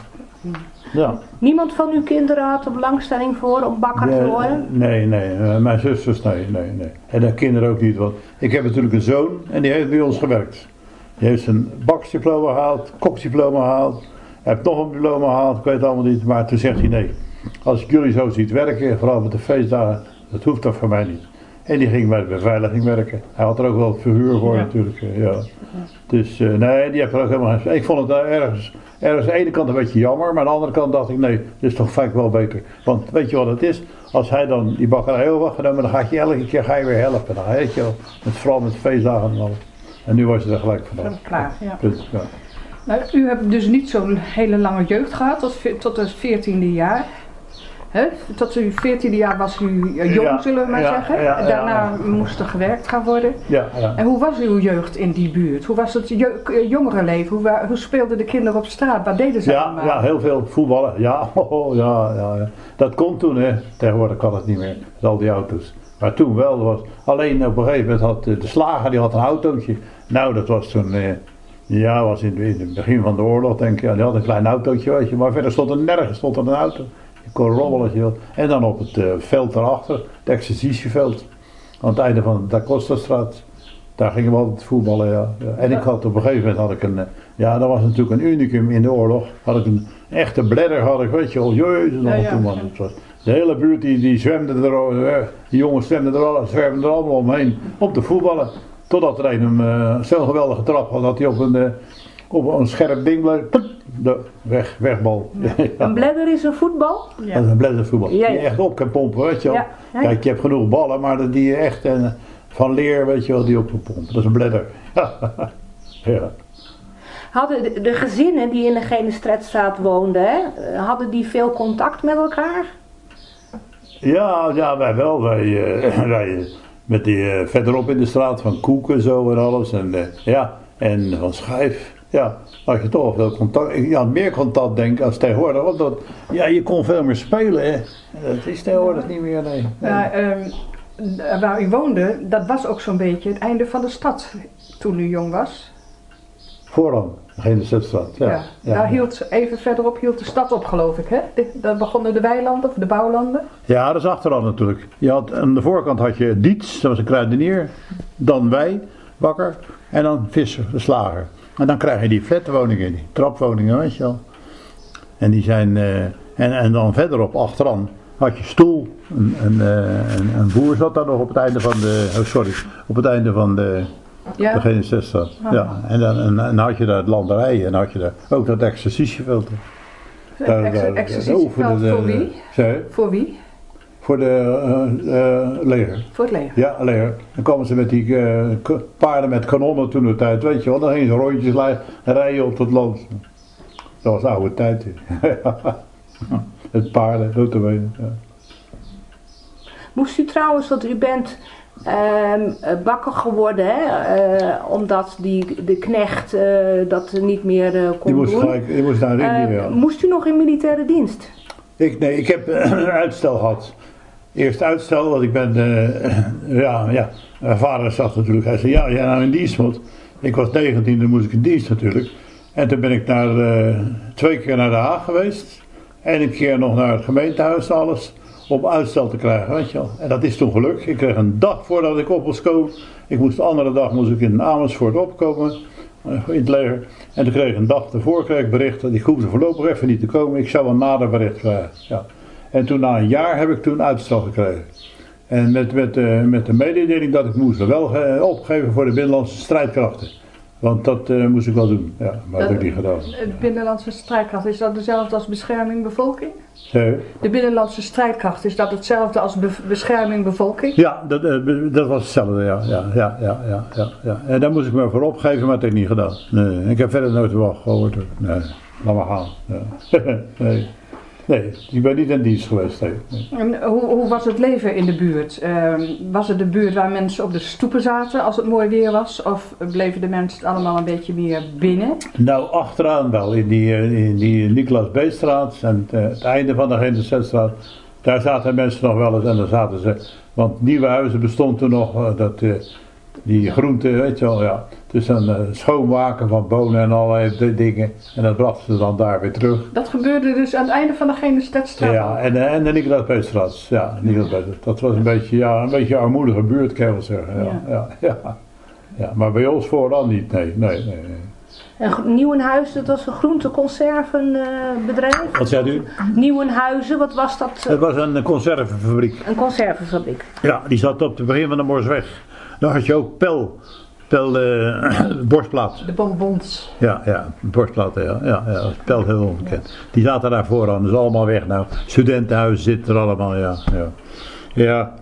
Ja. Niemand van uw kinderen had er belangstelling voor om bakker nee, te worden? Nee, nee. Uh, mijn zusters, nee, nee, nee. En de kinderen ook niet. Want ik heb natuurlijk een zoon en die heeft bij ons gewerkt. Die heeft zijn baksdiploma gehaald, koksdiploma gehaald. Hij heeft nog een diploma gehaald, ik weet het allemaal niet. Maar toen zegt hij nee. Als ik jullie zo ziet werken, vooral met de feestdagen, dat hoeft toch voor mij niet. En die ging bij de beveiliging werken. Hij had er ook wel het verhuur voor ja. natuurlijk. Ja. Dus uh, nee, die heb er ook helemaal geen... Ik vond het uh, ergens, ergens aan de ene kant een beetje jammer, maar aan de andere kant dacht ik nee, dit is toch vaak wel beter. Want weet je wat het is? Als hij dan die bakkerij over had genomen, dan gaat je elke keer ga je weer helpen. Dan weet je wel, met, vooral met feestdagen en alles. En nu was je er gelijk vanaf. Klaar, ja. Dus, ja. Nou, u hebt dus niet zo'n hele lange jeugd gehad, tot, tot het veertiende jaar. He? Tot uw veertiende jaar was u jong, ja, zullen we maar ja, zeggen. Ja, Daarna ja, ja. moest er gewerkt gaan worden. Ja, ja. En hoe was uw jeugd in die buurt? Hoe was het jongerenleven? Hoe, hoe speelden de kinderen op straat? Wat deden ze ja, allemaal? Ja, heel veel voetballen. Ja, oh, ja, ja, ja. Dat kon toen, hè. Tegenwoordig kan het niet meer, met al die auto's. Maar toen wel. Was, alleen op een gegeven moment had de slager die had een autootje. Nou, dat was toen... Eh, ja, was in, in het begin van de oorlog, denk ik. Ja, die had een klein autootje, weet je. Maar verder stond er nergens stond er een auto. Je kon robbelen als je wilt. En dan op het uh, veld daarachter, het exercitieveld. Aan het einde van de Da Costa-straat. Daar gingen we altijd voetballen, ja. ja. En ik had op een gegeven moment had ik een... Ja, dat was natuurlijk een unicum in de oorlog. Had ik een echte bladder, had ik, weet je wel. Jezus, ja, ja. Toen, man. Het was, de hele buurt die, die zwemde er, die jongens zwemden er, al, zwemden er allemaal omheen om te voetballen. Totdat er een hem uh, zo'n geweldige trap had, dat hij op een, uh, op een scherp ding bleef. De weg, wegbal. Ja. Ja. Een bladder is een voetbal? Ja. Dat is een bladdervoetbal. Ja, ja. Die je echt op kan pompen, weet je wel. Ja. Ja. Kijk, je hebt genoeg ballen, maar die je echt uh, van leer, weet je wel, die op kan pompen. Dat is een bladder. Ja. Hadden de, de gezinnen die in de Genestretstraat woonden, hè, hadden die veel contact met elkaar? Ja, ja wij wel. Wij, uh, wij met die uh, verderop in de straat van Koeken zo en alles. En, uh, ja, en van Schijf. Ja, had je toch veel contact. Ik had meer contact denk ik als tegenwoordig. Want dat, ja, je kon veel meer spelen. Hè. Dat is tegenwoordig niet meer, nee. nee. Ja, um, waar u woonde, dat was ook zo'n beetje het einde van de stad toen u jong was. Vooraan, geen Zetstraat. Ja, ja, ja. Daar hield, even verderop hield de stad op geloof ik, hè? Daar begonnen de weilanden of de bouwlanden. Ja, dat is achteraan natuurlijk. Je had, aan de voorkant had je Dietz, dat was een kruidenier. Dan wij, bakker. En dan Visser, de slager. En dan krijg je die flatwoningen, die trapwoningen, weet je wel. En die zijn, uh, en, en dan verderop, achteraan, had je Stoel. Een, een, een, een boer zat daar nog op het einde van de, oh sorry, op het einde van de... Ja. De Genestretstraat. Oh. Ja. En dan en, en had je daar het landerij en had je daar ook dat exercitieveld. Het exercitieveld voor wie? Zei? Voor wie? Voor de uh, uh, leger. Voor het leger? Ja, leger. Dan kwamen ze met die uh, paarden met kanonnen toen de tijd, weet je wel. Dan gingen ze rondjes rijden op het land. Dat was oude tijd. Het paarden, notabene. Ja. Moest u trouwens, want u bent uh, bakker geworden, hè? Uh, omdat die, de knecht uh, dat niet meer uh, kon die moest doen. Gelijk, die moest naar uh, uh, moest u nog in militaire dienst? Ik, nee, ik heb uh, een uitstel gehad. Eerst uitstel, want ik ben, uh, ja, ja, mijn vader zag natuurlijk, hij zei ja, jij nou in dienst moet. Ik was negentien, dan moest ik in dienst natuurlijk. En toen ben ik naar, uh, twee keer naar Den Haag geweest. En een keer nog naar het gemeentehuis alles. om uitstel te krijgen, weet je wel. En dat is toen gelukt. Ik kreeg een dag voordat ik op moest komen. Ik moest de andere dag moest ik in Amersfoort opkomen, in het leger. En toen kreeg ik een dag ervoor kreeg ik bericht dat ik hoefde voorlopig even niet te komen. Ik zou een nader bericht krijgen. Ja. En toen na een jaar heb ik toen uitstel gekregen. En met, met, uh, met de mededeling dat ik moest wel uh, opgeven voor de binnenlandse strijdkrachten. Want dat uh, moest ik wel doen, ja, maar dat heb ik niet gedaan. De binnenlandse strijdkracht, is dat dezelfde als bescherming bevolking? Sorry? De binnenlandse strijdkracht, is dat hetzelfde als be bescherming bevolking? Ja, dat, uh, dat was hetzelfde, ja. Ja, ja, ja, ja, ja, ja. En daar moest ik me voor opgeven, maar dat heb ik niet gedaan. Nee, ik heb verder nooit wat gehoord. Nee, laat maar gaan. Ja. Nee. Nee, ik ben niet in dienst geweest. Nee. Nee. En hoe, hoe was het leven in de buurt? Uh, was het de buurt waar mensen op de stoepen zaten als het mooi weer was? Of bleven de mensen allemaal een beetje meer binnen? Nou, achteraan wel. In die, in die Nicolaas B-straat en uh, het einde van de Ginterzetstraat. Daar zaten mensen nog wel eens en daar zaten ze. Want nieuwe huizen bestond toen nog. Uh, dat, uh, die groenten, weet je wel, ja. Dus een uh, schoonmaken van bonen en allerlei dingen. En dat brachten ze dan daar weer terug. Dat gebeurde dus aan het einde van de Ginterzetstraat? Ja, en, uh, en de Nicolaas B-straat. Ja, Nicolaas B-straat. Dat was een beetje, ja, een beetje een armoedige buurt, kan je wel zeggen. Ja, ja. Ja, ja. Ja, maar bij ons vooral niet, nee, nee, nee. nee. En Nieuwenhuizen, dat was een groenteconservenbedrijf? Uh, Wat zei u? Nieuwenhuizen, wat was dat? Uh, Het was een conservenfabriek. Een conservenfabriek? Ja, die zat op het begin van de Morsweg. Dan had je ook Pel, Pel uh, borstplaat. De bonbons. Ja, ja, borstplaten, ja, ja, ja, Pel heel onbekend. Die zaten daar vooraan, dus allemaal weg nou. Studentenhuizen zitten er allemaal, ja, ja. Ja.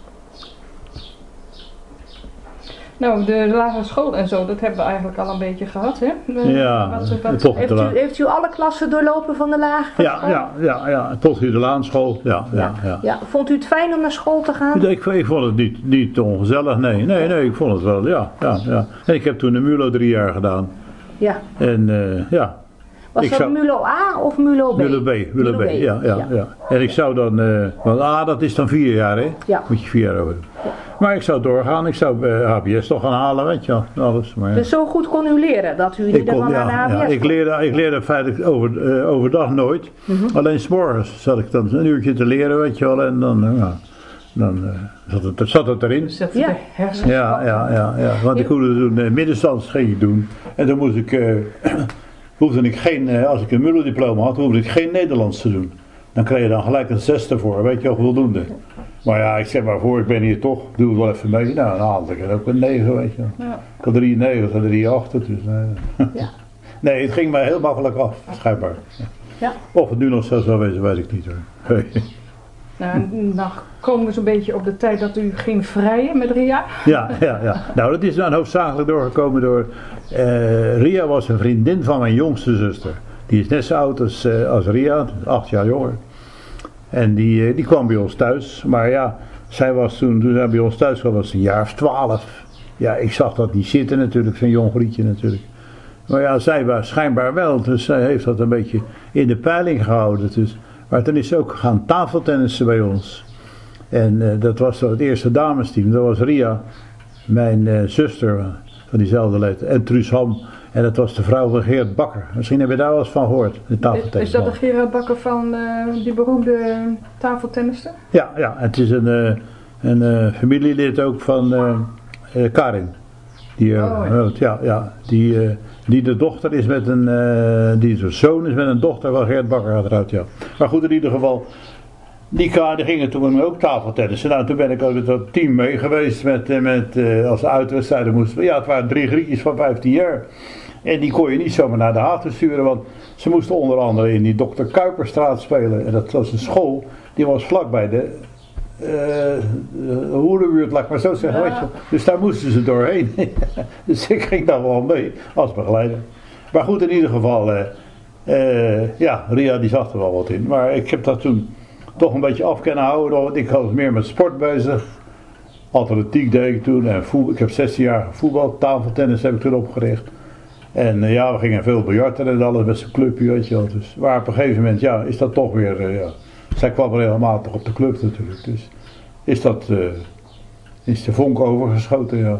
Nou, de lagere school en zo, dat hebben we eigenlijk al een beetje gehad, hè? De, ja, wat, wat, toch heeft, u, heeft u alle klassen doorlopen van de lagere ja, school? Ja, ja, ja, tot u de Laanschool, ja, ja, ja, ja. ja. Vond u het fijn om naar school te gaan? Ik, ik vond het niet, niet ongezellig, nee, nee, nee, ik vond het wel, ja, ja, ja. En ik heb toen de MULO drie jaar gedaan. Ja. En uh, ja. Was ik dat zou, MULO A of MULO B? MULO B, MULO B, ja, ja, ja, ja. En ik zou dan, uh, want A dat is dan vier jaar, hè? Ja. Moet je vier jaar over doen. Ja. Maar ik zou doorgaan, ik zou uh, H B S toch gaan halen, weet je wel, alles. Maar, dus zo goed kon u leren, dat u niet kon, naar ja, de H B S ja, ik leerde, ik leerde feitelijk over, uh, overdag nooit. Mm-hmm. Alleen 's morgens zat ik dan een uurtje te leren, weet je wel, en dan... Uh, ja. Dan uh, zat, het, zat het erin. Ja. Ja, ja, ja, ja. Want ik hoefde toen uh, middenstands ging ik doen. En dan moest ik, uh, hoefde ik geen, uh, als ik een MULO-diploma had, hoefde ik geen Nederlands te doen. Dan kreeg je dan gelijk een zesde voor, weet je wel, voldoende. Maar ja, ik zeg maar voor, ik ben hier toch, doe het wel even mee. Nou, dan haalde ik er ook een negen, weet je wel. Ja. Ik had drie negen, ik had drie achter, dus nee. Ja. Nee, het ging mij heel makkelijk af, schijnbaar. Ja. Of het nu nog zo zou wezen, weet ik niet hoor. Nou, dan komen we zo'n beetje op de tijd dat u ging vrijen met Ria. Ja, ja, ja. Nou, dat is dan hoofdzakelijk doorgekomen door... Uh, Ria was een vriendin van mijn jongste zuster. Die is net zo oud als, uh, als Ria, acht jaar jonger. En die, uh, die kwam bij ons thuis. Maar ja, zij was toen, toen zij bij ons thuis kwam, was ze een jaar of twaalf. Ja, ik zag dat niet zitten natuurlijk, zo'n jong grietje natuurlijk. Maar ja, zij was schijnbaar wel. Dus zij heeft dat een beetje in de peiling gehouden. Dus... Maar toen is ze ook gaan tafeltennissen bij ons. En uh, dat was het eerste damesteam. Dat was Ria, mijn uh, zuster van diezelfde leeftijd. En Truus Ham. En dat was de vrouw van Gerard Bakker. Misschien heb je daar wel eens van gehoord. De tafeltennis. Is dat de Gerard Bakker van uh, die beroemde tafeltennister? Ja, ja, het is een, uh, een uh, familielid ook van uh, uh, Karin. Die, uh, oh, ja. Ja, ja, die, uh, die de dochter is met een, uh, die de zoon is met een dochter van Gert Bakker getrouwd, ja. Maar goed, in ieder geval, die kaarten gingen toen ook tafeltennissen. Nou, toen ben ik ook met dat team mee geweest met, met uh, als de uitwedstrijden moesten. Ja, het waren drie grietjes van vijftien jaar. En die kon je niet zomaar naar de haven sturen, want ze moesten onder andere in die dokter Kuiperstraat spelen. En dat was een school, die was vlakbij de... Uh, de hoerenbuurt, laat ik maar zo zeggen, ja. Weet je. Dus daar moesten ze doorheen. Dus ik ging daar wel mee als begeleider. Maar goed, in ieder geval, uh, uh, ja, Ria die zag er wel wat in. Maar ik heb dat toen toch een beetje af kunnen houden, want ik was meer met sport bezig. Atletiek deed ik toen en voetbal, ik heb zestien jaar voetbal, tafeltennis heb ik toen opgericht. En uh, ja, we gingen veel biljarten en alles met zijn clubje, weet je wel. Dus, maar op een gegeven moment, ja, is dat toch weer, uh, ja. Zij kwam regelmatig op de club natuurlijk, dus is dat, uh, is de vonk overgeschoten, ja.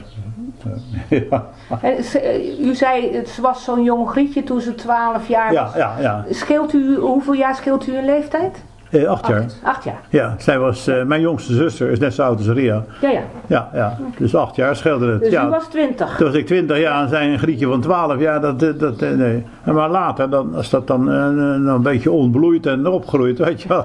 Ja. En, u zei, het was zo'n jong grietje toen ze twaalf jaar was. Ja, ja, ja. Scheelt u, hoeveel jaar scheelt u in leeftijd? Uh, acht jaar. Acht, acht jaar. Ja, zij was, uh, mijn jongste zuster is net zo oud als Ria. Ja, ja. Ja, ja. Dus acht jaar scheelde het. Dus ja, u was twintig. Toen was ik twintig jaar en zij een grietje van twaalf. Ja, dat, dat, nee. Maar later, dan, als dat dan uh, een beetje ontbloeit en opgroeit, weet je wel.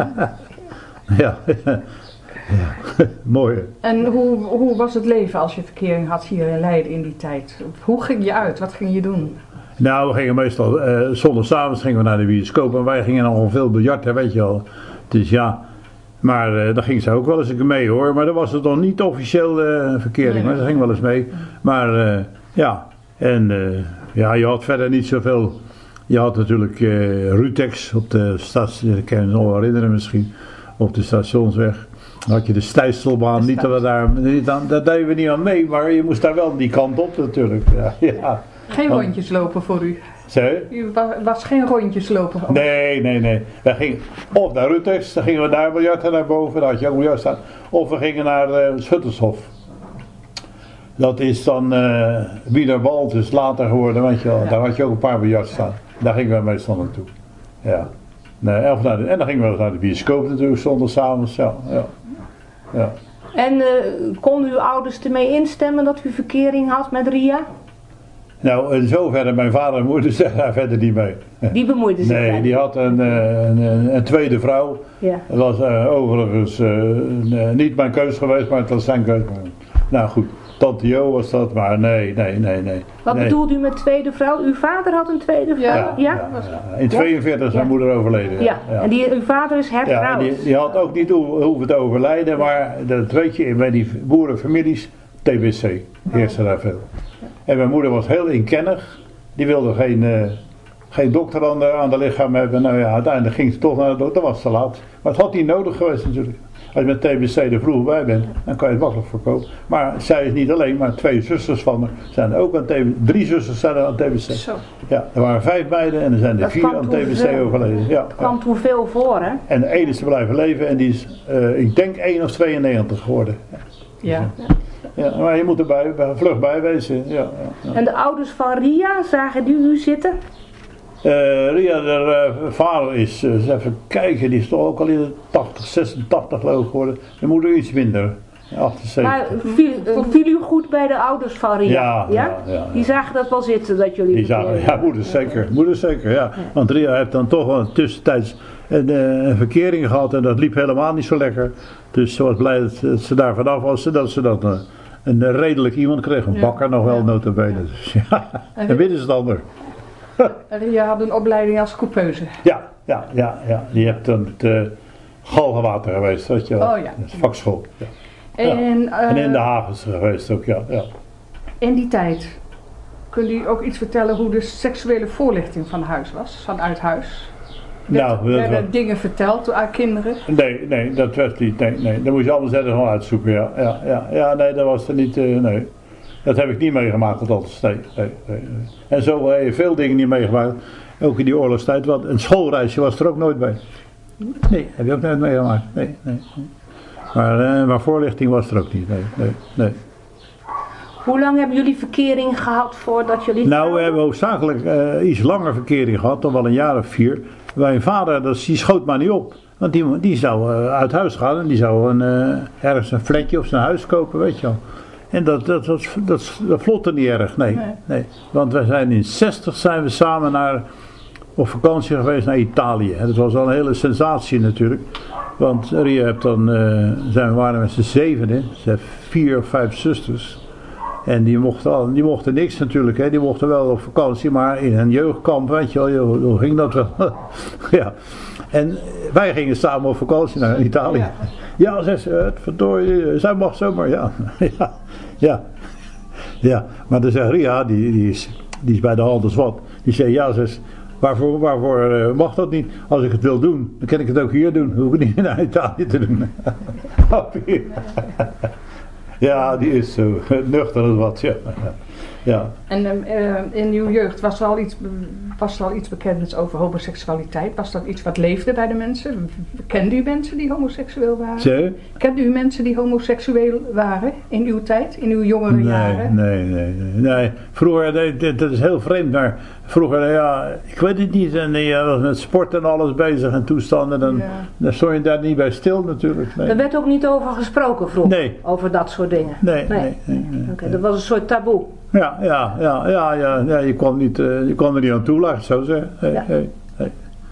Ja. Ja. Ja, mooi. En hoe, hoe was het leven als je verkering had hier in Leiden in die tijd? Hoe ging je uit? Wat ging je doen? Nou, we gingen meestal, uh, zondagavond gingen we naar de bioscoop en wij gingen nogal veel biljarten, weet je wel. Dus ja, maar uh, daar ging ze ook wel eens mee hoor. Maar dan was het nog niet officieel uh, verkering, maar ze ging wel eens mee. Maar uh, ja, en uh, ja, je had verder niet zoveel. Je had natuurlijk uh, Rutex op de statie, dat kan je nog wel herinneren misschien, op de stationsweg. Dan had je de Stijsselbaan, niet dat we daar, niet aan, daar deden we niet aan mee, maar je moest daar wel die kant op natuurlijk. Ja, ja. Geen rondjes lopen voor u? Sorry? U was, was geen rondjes lopen? Of? Nee, nee, nee. We gingen of naar Rutex, dan gingen we naar biljarten naar boven, daar had je ook biljart staan. Of we gingen naar uh, Schuttershof. Dat is dan uh, Wienerbal, dus later geworden, weet je wel. Ja. Daar had je ook een paar biljart staan. Daar gingen we meestal naartoe. Ja. Nee, of naar de, en dan gingen we naar de bioscoop natuurlijk, zondagavond. Ja, ja. Ja. En uh, konden uw ouders ermee instemmen dat u verkering had met Ria? Nou, in zoverre, mijn vader en moeder zeggen daar verder niet mee. Die bemoeiden zich Nee, bij. die had een, een, een, een tweede vrouw. Ja. Dat was uh, overigens uh, niet mijn keus geweest, maar het was zijn keus. Nou goed, tante Jo was dat, maar nee, nee, nee, nee. Wat nee. bedoelt u met tweede vrouw? Uw vader had een tweede vrouw? Ja. Ja? Ja, ja. In tweeënveertig is mijn ja. moeder overleden. Ja, ja. En die, uw vader is hertrouwd? Ja, die, die had ook niet ho hoeven te overlijden, maar dat weet je, bij die boerenfamilies, T B C, heerste daar veel. En mijn moeder was heel inkennig, die wilde geen, uh, geen dokter aan de, aan de lichaam hebben. Nou ja, uiteindelijk ging ze toch naar de dokter, dat was te laat. Maar het had niet nodig geweest natuurlijk. Als je met T B C er vroeg bij bent, dan kan je het makkelijk verkopen. Maar zij is niet alleen, maar twee zusters van haar zijn ook aan T B C. Drie zusters zijn aan T B C. Zo. Ja, er waren vijf meiden en er zijn er Dat vier aan T B C overleden. Ja, dat kwam ja. toen veel voor, hè? En de ene is te blijven leven en die is, uh, ik denk, één of tweeënnegentig geworden. Ja. Ja, maar je moet er bij, vlug bij wezen. Ja, ja, ja. En de ouders van Ria, zagen die u zitten? Uh, Ria, de uh, vader is, uh, eens even kijken, die is toch ook al in de tachtig, zesentachtig geloof geworden. De moeder iets minder, achtenzeventig. Maar viel, uh, viel u goed bij de ouders van Ria? Ja, ja, ja, ja. Die zagen dat wel zitten, dat jullie... Die zagen, ja, moeder zeker, moeder zeker, ja. Want Ria heeft dan toch wel tussentijds een, uh, een verkering gehad en dat liep helemaal niet zo lekker. Dus ze was blij dat, dat ze daar vanaf was, dat ze dat uh, een redelijk iemand kreeg. Een Ja. bakker nog wel, Ja. nota bene. Dus ja, een middenstander. Je had een opleiding als coupeuse. Ja, ja, ja, ja. Die hebt dan het uh, Galgenwater geweest, weet je wel. Oh ja. Dat is vakschool. Ja. En, uh, En in de havens geweest ook, ja. ja. in die tijd, kunt u ook iets vertellen hoe de seksuele voorlichting van huis was, vanuit huis? Werd, Nou, dat werden wel- dingen verteld aan kinderen? Nee, nee, dat werd niet, nee, nee. Dat moest je allemaal zelf gewoon uitzoeken, ja. Ja, ja, ja, nee, dat was er niet, uh, nee. Dat heb ik niet meegemaakt, althans, nee, nee, nee, nee. En zo heb je veel dingen niet meegemaakt, ook in die oorlogstijd, want een schoolreisje was er ook nooit bij. Nee, heb je ook nooit meegemaakt, nee, nee. nee. Maar, uh, maar voorlichting was er ook niet, nee, nee, nee. Hoe lang hebben jullie verkering gehad voordat jullie... Nou, we hebben hoofdzakelijk uh, iets langer verkering gehad, toch wel een jaar of vier. Mijn vader, dat, die schoot maar niet op. Want die, die zou uh, uit huis gaan en die zou een, uh, ergens een flatje of zijn huis kopen, weet je wel. En dat, dat, dat, dat, dat vlotte niet erg, nee, Nee. nee. Want we zijn in zestig zijn we samen naar, op vakantie geweest naar Italië. En dat was al een hele sensatie natuurlijk. Want Ria heeft dan, uh, zijn, we waren met z'n zevenen, ze heeft vier of vijf zusters. En die mochten, al, die mochten niks natuurlijk, hè. Die mochten wel op vakantie, maar in een jeugdkamp, weet je wel, hoe, hoe ging dat wel? Ja. En wij gingen samen op vakantie naar Italië. Ja, ja zegt ze, het verdorie, zij mag zomaar, ja. Ja, ja. Ja, maar dan zegt Ria, die, die, is, die is bij de hand als wat. Die zei, ja zegt, waarvoor, waarvoor uh, mag dat niet? Als ik het wil doen, dan kan ik het ook hier doen. Hoef ik niet naar Italië te doen. Ja, die is zo nuchter als wat, ja. Ja. En uh, in uw jeugd was er, al iets, was er al iets bekend over homoseksualiteit? Was dat iets wat leefde bij de mensen? Kende u mensen die homoseksueel waren? Zo? Kende u mensen die homoseksueel waren in uw tijd, in uw jongere nee, jaren? Nee, nee, nee, nee. Vroeger, nee, dat is heel vreemd, maar Vroeger, ja, ik weet het niet. En je was met sport en alles bezig en toestanden. Dan, ja. dan stond je daar niet bij stil natuurlijk. Nee. Er werd ook niet over gesproken vroeger? Nee. Over dat soort dingen? Nee. nee. nee, nee, nee Oké, okay, dat was een soort taboe? Ja, ja, ja, ja, ja, ja je, kwam niet, uh, je kwam er niet aan toe, laat ik het zo zeggen. Hey, ja. hey, hey.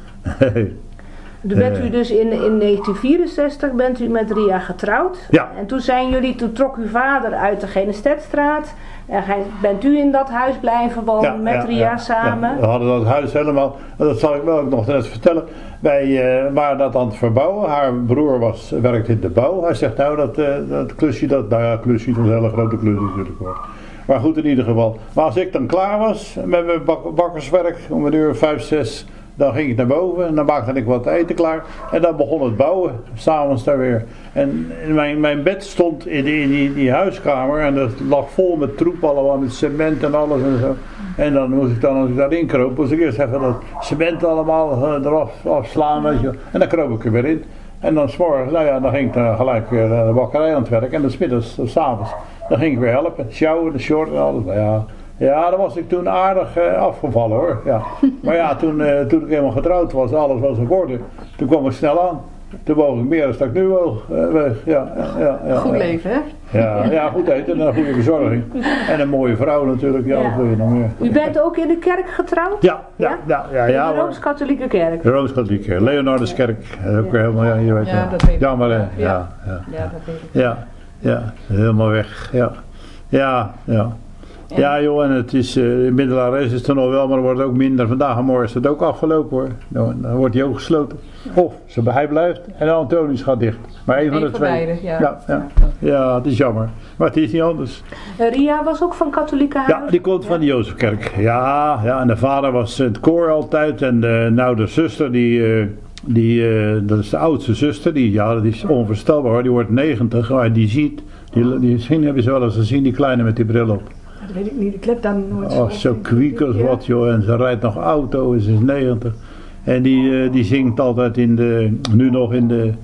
Hey. Toen bent u dus in, in negentien vierenzestig bent u met Ria getrouwd. Ja. En toen zijn jullie, toen trok uw vader uit de Genestedstraat. En bent u in dat huis blijven wonen ja, met ja, Ria ja, samen? Ja. We hadden dat huis helemaal, dat zal ik wel ook nog net vertellen. Wij uh, waren dat aan het verbouwen. Haar broer was, werkte in de bouw. Hij zegt nou dat, uh, dat klusje, dat, nou ja klusje, dat was een hele grote klus natuurlijk hoor. Maar goed in ieder geval. Maar als ik dan klaar was met mijn bak bakkerswerk om een uur vijf, zes... Dan ging ik naar boven en dan maakte ik wat eten klaar. En dan begon het bouwen, s'avonds daar weer. En mijn, mijn bed stond in die, in die, die huiskamer en dat lag vol met troep allemaal, met cement en alles en zo. En dan moest ik dan, als ik daarin kroop, moest ik eerst even dat cement allemaal uh, eraf afslaan, weet je. En dan kroop ik er weer in. En dan 's morgens, nou ja, dan ging ik dan gelijk weer naar de bakkerij aan het werk. En dan 's middags, s'avonds, dan ging ik weer helpen. Sjouwen, de short en alles. Nou ja. Ja, dan was ik toen aardig uh, afgevallen hoor. Ja. Maar ja, toen, uh, toen ik helemaal getrouwd was, alles was in orde. Toen kwam ik snel aan. Toen woog ik meer dan dat ik nu woog. Uh, weg. Ja, ja, ja, goed ja. leven hè? Ja, ja, goed eten en een goede verzorging. En een mooie vrouw natuurlijk. Ja, ja. Wat wil je nog meer? U bent ook in de kerk getrouwd? Ja, ja, ja. ja, ja in de Rooms-Katholieke Kerk? De Rooms-Katholieke Kerk. Leonarduskerk. Ook weer helemaal, ja, je weet ja, dat weet ik. Jammer hè. Ja. Ja, ja. ja, dat weet ik. Ja, ja, helemaal weg. Ja, ja, ja. Ja joh, en het is, uh, in Middelaar is het er nog wel, maar er wordt ook minder. Vandaag en morgen is het ook afgelopen hoor. Nou, dan wordt hij ook gesloten. Of ze, hij blijft en de Antonius gaat dicht. Maar één van de twee. Beide, ja. Ja, ja. ja, het is jammer. Maar het is niet anders. Uh, Ria was ook van katholieke huis? Ja, die komt ja. van de Jozefkerk. Ja, ja, en de vader was in het koor altijd. En de, nou de zuster, die, uh, die, uh, dat is de oudste zuster. Die, ja, dat is onvoorstelbaar hoor. Die wordt negentig. Maar die ziet, die, die, misschien hebben ze wel eens gezien, die kleine met die bril op. Dat weet ik niet, ik let dan nooit Oh, zo kwiek als wat joh, en ze rijdt nog auto, ze is negentig. En die, uh, die zingt altijd in de, nu nog in de,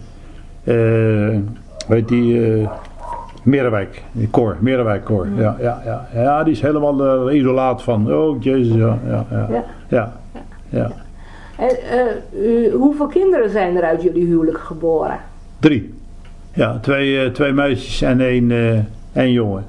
uh, weet die, uh, Merenwijk, koor, Merenwijk koor. Mm. Ja, ja, ja, ja, die is helemaal de idolaat van, oh jezus, ja, ja, ja, ja. ja, ja. En uh, uh, hoeveel kinderen zijn er uit jullie huwelijk geboren? Drie. Ja, twee, uh, twee meisjes en één, uh, één jongen.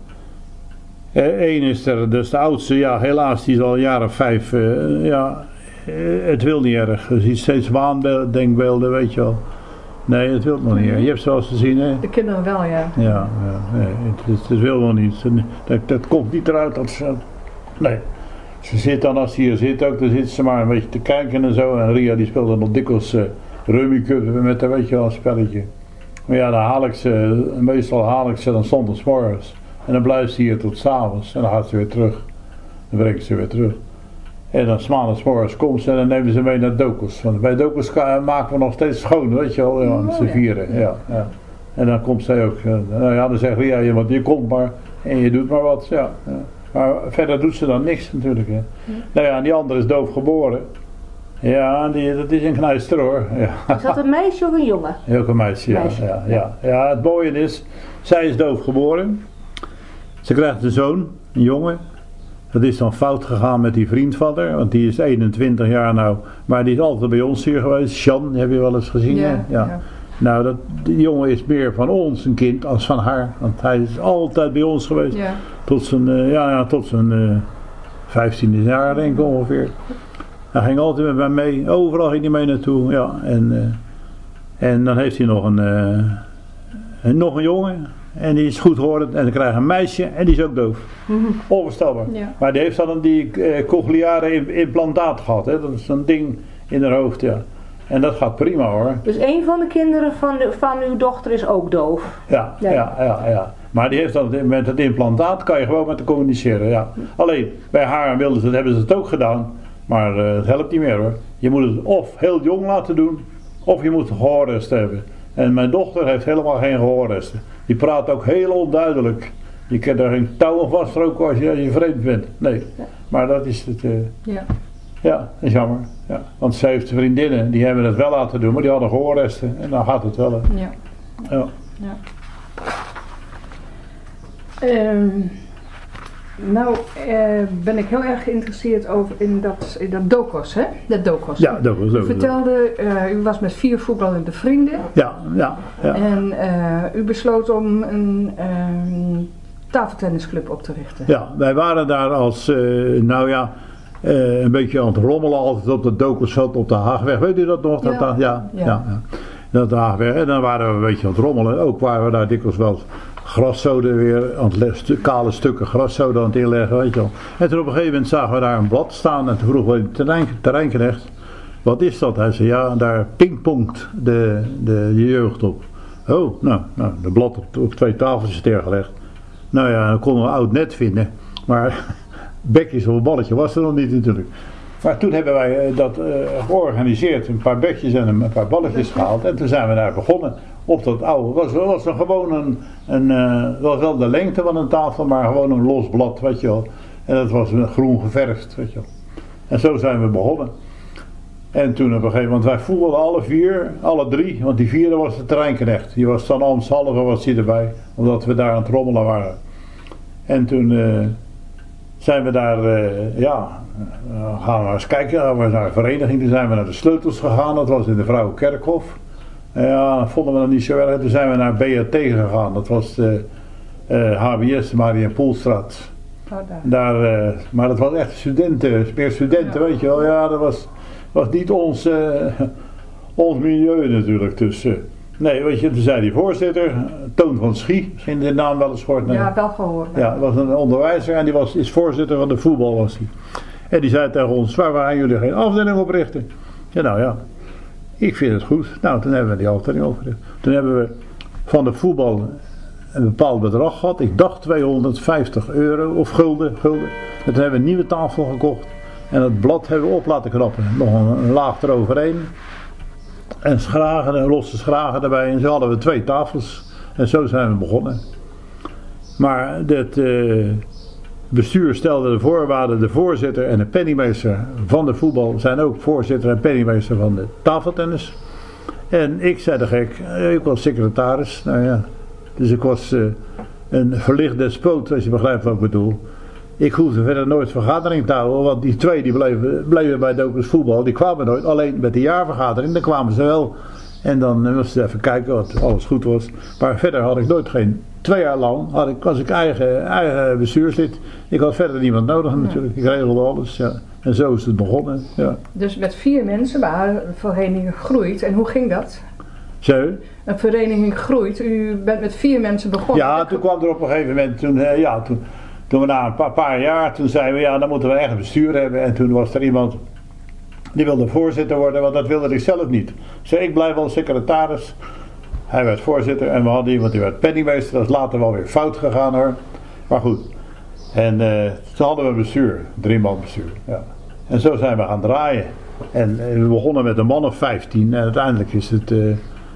Eén is er, dus de oudste, ja helaas, die is al een jaar of vijf, uh, ja, uh, het wil niet erg. Je ziet steeds waandenkbeelden, weet je wel. Nee, het wil nog niet erg. Je hebt ze wel eens gezien, hè? De kinderen wel, ja. Ja, ja nee, het, het, het wil nog niet. Dat, dat komt niet eruit dat ze, nee. Ze zit dan, als ze hier zit ook, dan zit ze maar een beetje te kijken en zo. En Ria die speelt dan nog dikwijls uh, Rummy Cup met een, weet je wel, een spelletje. Maar ja, dan haal ik ze, meestal haal ik ze dan zondags morgens. En dan blijft ze hier tot 's avonds en dan gaat ze weer terug. Dan brengt ze weer terug. En dan 's maandags morgens komt ze en dan nemen ze mee naar Dokos. Want bij Dokos maken we nog steeds schoon, weet je wel, ja, met z'n vieren. Ja, ja. En dan komt zij ook, nou ja, dan zegt Ria, ja, want je komt maar en je doet maar wat. Ja, ja. Maar verder doet ze dan niks natuurlijk. Hè. Ja. Nou ja, en die andere is doof geboren. Ja, die, dat is een knijster hoor. Ja. Is dat een meisje of een jongen? Ook een meisje, ja. meisje. Ja, ja. Ja, het mooie is, zij is doof geboren. Ze krijgt een zoon, een jongen. Dat is dan fout gegaan met die vriend van haar, want die is eenentwintig jaar nou. Maar die is altijd bij ons hier geweest. Jean, heb je wel eens gezien? Ja, ja. ja. Nou, dat, die jongen is meer van ons een kind als van haar. Want hij is altijd bij ons geweest. Ja. Tot zijn, uh, ja, ja, tot zijn uh, vijftiende jaar denk ik ongeveer. Hij ging altijd met mij mee. Overal ging hij mee naartoe. Ja. En, uh, en dan heeft hij nog een, uh, een, nog een jongen. En die is goed horend en dan krijgt een meisje en die is ook doof. Mm-hmm. Onvoorstelbaar. Ja. Maar die heeft dan die uh, cochleaire implantaat gehad. Hè? Dat is een ding in haar hoofd, ja. En dat gaat prima hoor. Dus een van de kinderen van, de, van uw dochter is ook doof? Ja, ja, ja, ja, ja. Maar die heeft dan, met het implantaat kan je gewoon met haar communiceren, ja. Alleen, bij haar wilden ze, hebben ze het ook gedaan. Maar uh, het helpt niet meer hoor. Je moet het of heel jong laten doen, of je moet gehoorrest hebben. En mijn dochter heeft helemaal geen gehoorresten. Die praat ook heel onduidelijk. Je kan er geen touw aan vaststroken als je, als je vreemd bent. Nee, maar dat is het. Uh, ja. Ja, dat is jammer. Ja. Want ze heeft vriendinnen, die hebben het wel laten doen, maar die hadden gehoorresten. En dan gaat het wel. Hè. Ja. Ja. Ja. Um, Nou uh, ben ik heel erg geïnteresseerd over in dat, in dat Dokos, hè? Dat Dokos. Ja, Dokos. U vertelde, uh, u was met vier voetballende vrienden. Ja, ja, ja. En uh, u besloot om een uh, tafeltennisclub op te richten. Ja, wij waren daar als, uh, nou ja, uh, een beetje aan het rommelen altijd op het Dokosveld op de Haagweg. Weet u dat nog? Ja. Dat, ja, ja, ja. ja, ja. Dat de Haagweg. En dan waren we een beetje aan het rommelen. Ook waren we daar dikwijls wel graszoden weer, aan het stu- kale stukken graszoden aan het inleggen, weet je wel. En toen op een gegeven moment zagen we daar een blad staan en toen vroegen we de terrein, terreinknecht, wat is dat? Hij zei, ja, daar pingpongt de, de, de jeugd op. Oh, nou, nou de blad op, op twee tafeltjes neergelegd. Nou ja, dan konden we een oud net vinden, maar bekjes of een balletje was er nog niet natuurlijk. Maar toen hebben wij dat uh, georganiseerd, een paar bekjes en een, een paar balletjes gehaald en toen zijn we daar begonnen. Op dat oude, was, was er gewoon een, een uh, was wel de lengte van een tafel, maar gewoon een los blad, weet je wel. En dat was groen geverfd, weet je wel. En zo zijn we begonnen. En toen op een gegeven moment, wij voelden alle vier, alle drie, want die vierde was de terreinknecht. Die was dan ambtshalve, was hij erbij, omdat we daar aan het rommelen waren. En toen uh, zijn we daar, uh, ja, uh, gaan we eens kijken, gaan we naar een vereniging. Toen zijn we naar de Sleutels gegaan, dat was in de Vrouwenkerkhof. Ja, vonden we dat niet zo erg. Toen zijn we naar B A T gegaan. Dat was de uh, H B S, Marie en Poelstraat. Oh, daar. daar uh, maar dat was echt studenten, meer studenten, ja. Weet je wel. Ja, dat was, was niet ons, uh, ons milieu natuurlijk. Dus, uh, nee, weet je, toen zei die voorzitter, Toon van Schie, misschien de naam wel eens gehoord. Ja, wel gehoord. Ja, was een onderwijzer en die was, is voorzitter van de voetbal was hij. En die zei tegen ons, waar gaan jullie geen afdeling oprichten? Ja, nou ja. Ik vind het goed. Nou, toen hebben we die afdeling opgericht. Toen hebben we van de voetbal een bepaald bedrag gehad. Ik dacht tweehonderdvijftig euro of gulden. gulden. En toen hebben we een nieuwe tafel gekocht. En het blad hebben we op laten knappen. Nog een, een laag eroverheen. En schragen, losse schragen erbij. En zo hadden we twee tafels. En zo zijn we begonnen. Maar dit uh, bestuur stelde de voorwaarden. De voorzitter en de penningmeester van de voetbal zijn ook voorzitter en penningmeester van de tafeltennis. En ik zei de gek, ik was secretaris. Nou ja, dus ik was uh, een verlicht despoot, als je begrijpt wat ik bedoel. Ik hoefde verder nooit vergadering te houden, want die twee die bleven, bleven bij Dokos voetbal. Die kwamen nooit, alleen met de jaarvergadering, dan kwamen ze wel. En dan moesten ze even kijken wat alles goed was. Maar verder had ik nooit geen, twee jaar lang had ik, was ik eigen, eigen bestuurslid. Ik had verder niemand nodig natuurlijk, ik regelde alles. Ja. En zo is het begonnen. Ja. Dus met vier mensen waren een vereniging gegroeid. En hoe ging dat? Zo? Een vereniging groeit. U bent met vier mensen begonnen. Ja, toen kwam er op een gegeven moment, toen, uh, ja, toen, toen we na een paar, paar jaar, toen zeiden we ja, dan moeten we echt een bestuur hebben. En toen was er iemand die wilde voorzitter worden, want dat wilde ik zelf niet. Dus ik blijf wel secretaris. Hij werd voorzitter en we hadden iemand die werd penningmeester. Dat is later wel weer fout gegaan hoor. Maar goed. En uh, toen hadden we een bestuur, drie man bestuur. Ja. En zo zijn we gaan draaien. En uh, we begonnen met een man of vijftien en uiteindelijk is het, uh,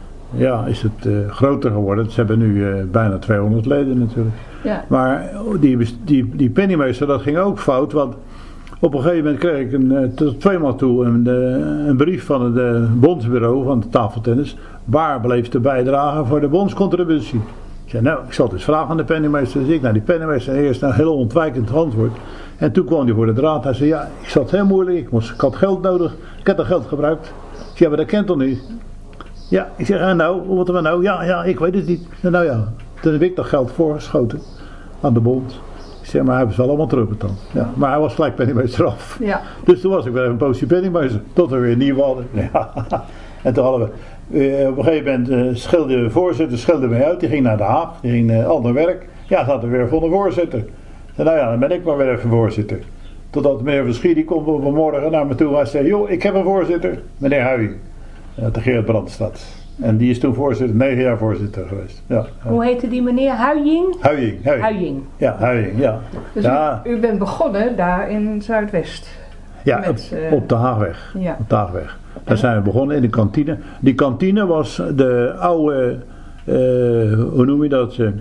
ja, is het uh, groter geworden. Ze hebben nu uh, bijna tweehonderd leden natuurlijk. Ja. Maar die, die, die penningmeester, dat ging ook fout, want op een gegeven moment kreeg ik een, uh, tot tweemaal toe een, uh, een brief van het uh, bondsbureau van de tafeltennis. Waar bleef de bijdrage voor de bondscontributie? Ik zei, nou, ik zal het eens vragen aan de penningmeester. Dus ik naar die penningmeester eerst een heel ontwijkend antwoord. En toen kwam hij voor de draad. Hij zei, ja, ik zat heel moeilijk. Ik, moest, ik had geld nodig. Ik heb dat geld gebruikt. Ik zei, ja, maar dat kent toch niet? Ja, ik zeg, en nou, wat hebben we nou? Ja, ja, ik weet het niet. Nou ja, toen heb ik dat geld voorgeschoten aan de bond. Ik zeg, maar hij heeft het wel allemaal terugbetaald. Ja, maar hij was gelijk penningmeester af. Ja. Dus toen was ik weer even een poosje penningmeester. Tot we weer nieuw hadden. Ja. En toen hadden we... Uh, op een gegeven moment uh, schilde de voorzitter schilde mij uit, die ging naar Den Haag, die ging uh, ander werk. Ja, zat er weer voor de voorzitter. En nou ja, dan ben ik maar weer even voorzitter. Totdat meneer Verschie, die komt op een morgen naar me toe en hij zei, joh, ik heb een voorzitter, meneer Huying, uh, de Geert Brandstad. En die is toen voorzitter, negen jaar voorzitter geweest. Ja, ja. Hoe heette die meneer? Huying? Huying, Huying. Huying. Ja, Huying, ja. Dus ja. U, u bent begonnen daar in Zuidwest? Ja, met, op, uh, op de Haagweg. Ja. Op de Haagweg. Daar zijn we begonnen in de kantine. Die kantine was de oude, uh, hoe noem je dat? Uh,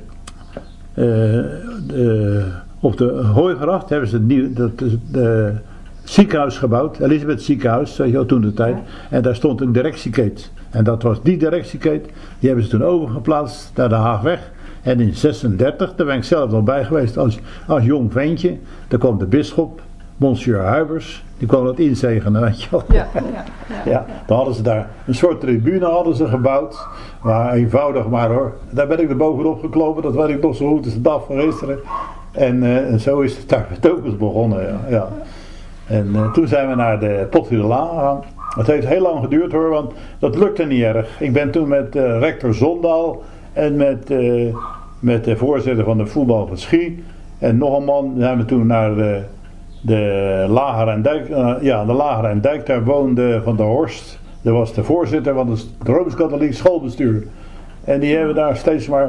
de, op de Hooigracht hebben ze het nieuw, dat, de, ziekenhuis gebouwd. Elisabeth ziekenhuis, weet je wel, toen de tijd. En daar stond een directiekeet. En dat was die directiekeet. Die hebben ze toen overgeplaatst naar de Haagweg. En in zesendertig, daar ben ik zelf nog bij geweest als, als jong ventje. Daar kwam de bisschop, Monsieur Huibers, die kwam dat inzegenen, weet je wel. Ja, ja, ja. Ja, dan hadden ze daar een soort tribune hadden ze gebouwd. Maar eenvoudig maar hoor. Daar ben ik er bovenop geklopen, dat weet ik nog zo goed als de dag van gisteren. En, uh, en zo is het daar met Dokers begonnen. Ja, ja. En uh, toen zijn we naar de Porte de Laan gegaan. Het heeft heel lang geduurd hoor, want dat lukte niet erg. Ik ben toen met uh, rector Zondaal en met, uh, met de voorzitter van de voetbal van Schie en nog een man zijn we toen naar de, de Lager en Dijk, uh, ja, de Lager en Dijk, daar woonde Van der Horst. Dat was de voorzitter van het Rooms-Katholiek schoolbestuur. En die hebben daar steeds maar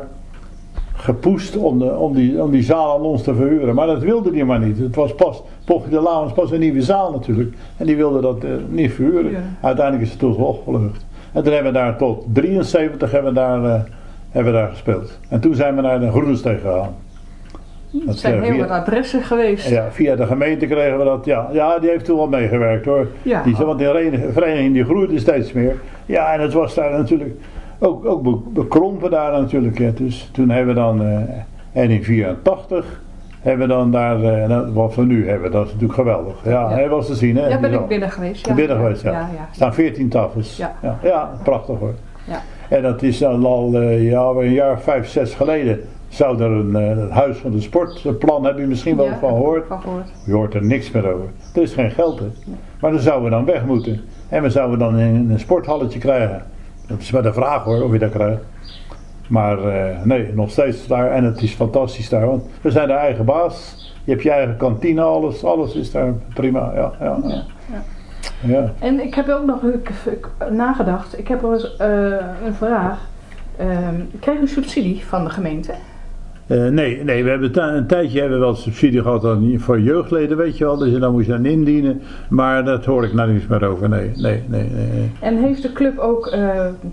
gepoest om, de, om, die, om die zaal aan ons te verhuren. Maar dat wilde die maar niet. Het was pas, Porte de Laan was pas een nieuwe zaal natuurlijk. En die wilde dat uh, niet verhuren. Ja. Uiteindelijk is het toen opgelucht. En toen hebben we daar tot drieënzeventig hebben we daar, uh, hebben we daar gespeeld. En toen zijn we naar de Groenesteeg gegaan. Dat zijn heel wat adressen geweest. Ja, via de gemeente kregen we dat. Ja, ja die heeft toen wel meegewerkt hoor. Ja. Die, want die vereniging die groeide steeds meer. Ja, en het was daar natuurlijk ook, ook bekrompen daar natuurlijk. Ja. Dus toen hebben we dan, uh, en in vierentachtig hebben we dan daar, uh, wat we nu hebben, dat is natuurlijk geweldig. Ja, ja. Hij was te zien hè. Ja, ben ik binnen geweest. Ja. Binnen geweest, ja. ja, ja. Er staan veertien tafels. Ja. Ja. ja, prachtig hoor. Ja. En dat is dan al uh, ja, een jaar, vijf, zes geleden. Zou er een, uh, het huis van de sportplan, heb je misschien wel ja, van gehoord. gehoord. Je hoort er niks meer over. Er is geen geld hè. Nee. Maar dan zouden we dan weg moeten. En we zouden dan een, een sporthalletje krijgen. Dat is maar de vraag hoor, of je dat krijgt. Maar uh, nee, nog steeds daar. En het is fantastisch daar. Want we zijn de eigen baas. Je hebt je eigen kantine, alles. Alles is daar prima. Ja, ja, ja. ja. ja. En ik heb ook nog ik, ik, nagedacht. Ik heb wel eens uh, een vraag. Uh, krijg je een subsidie van de gemeente? Uh, nee, nee, we hebben een tijdje hebben we wel subsidie gehad dan voor jeugdleden, weet je wel. Dus dan moest je dan indienen. Maar dat hoor ik nou niets meer over. Nee, nee, nee, nee, nee. En heeft de club ook uh,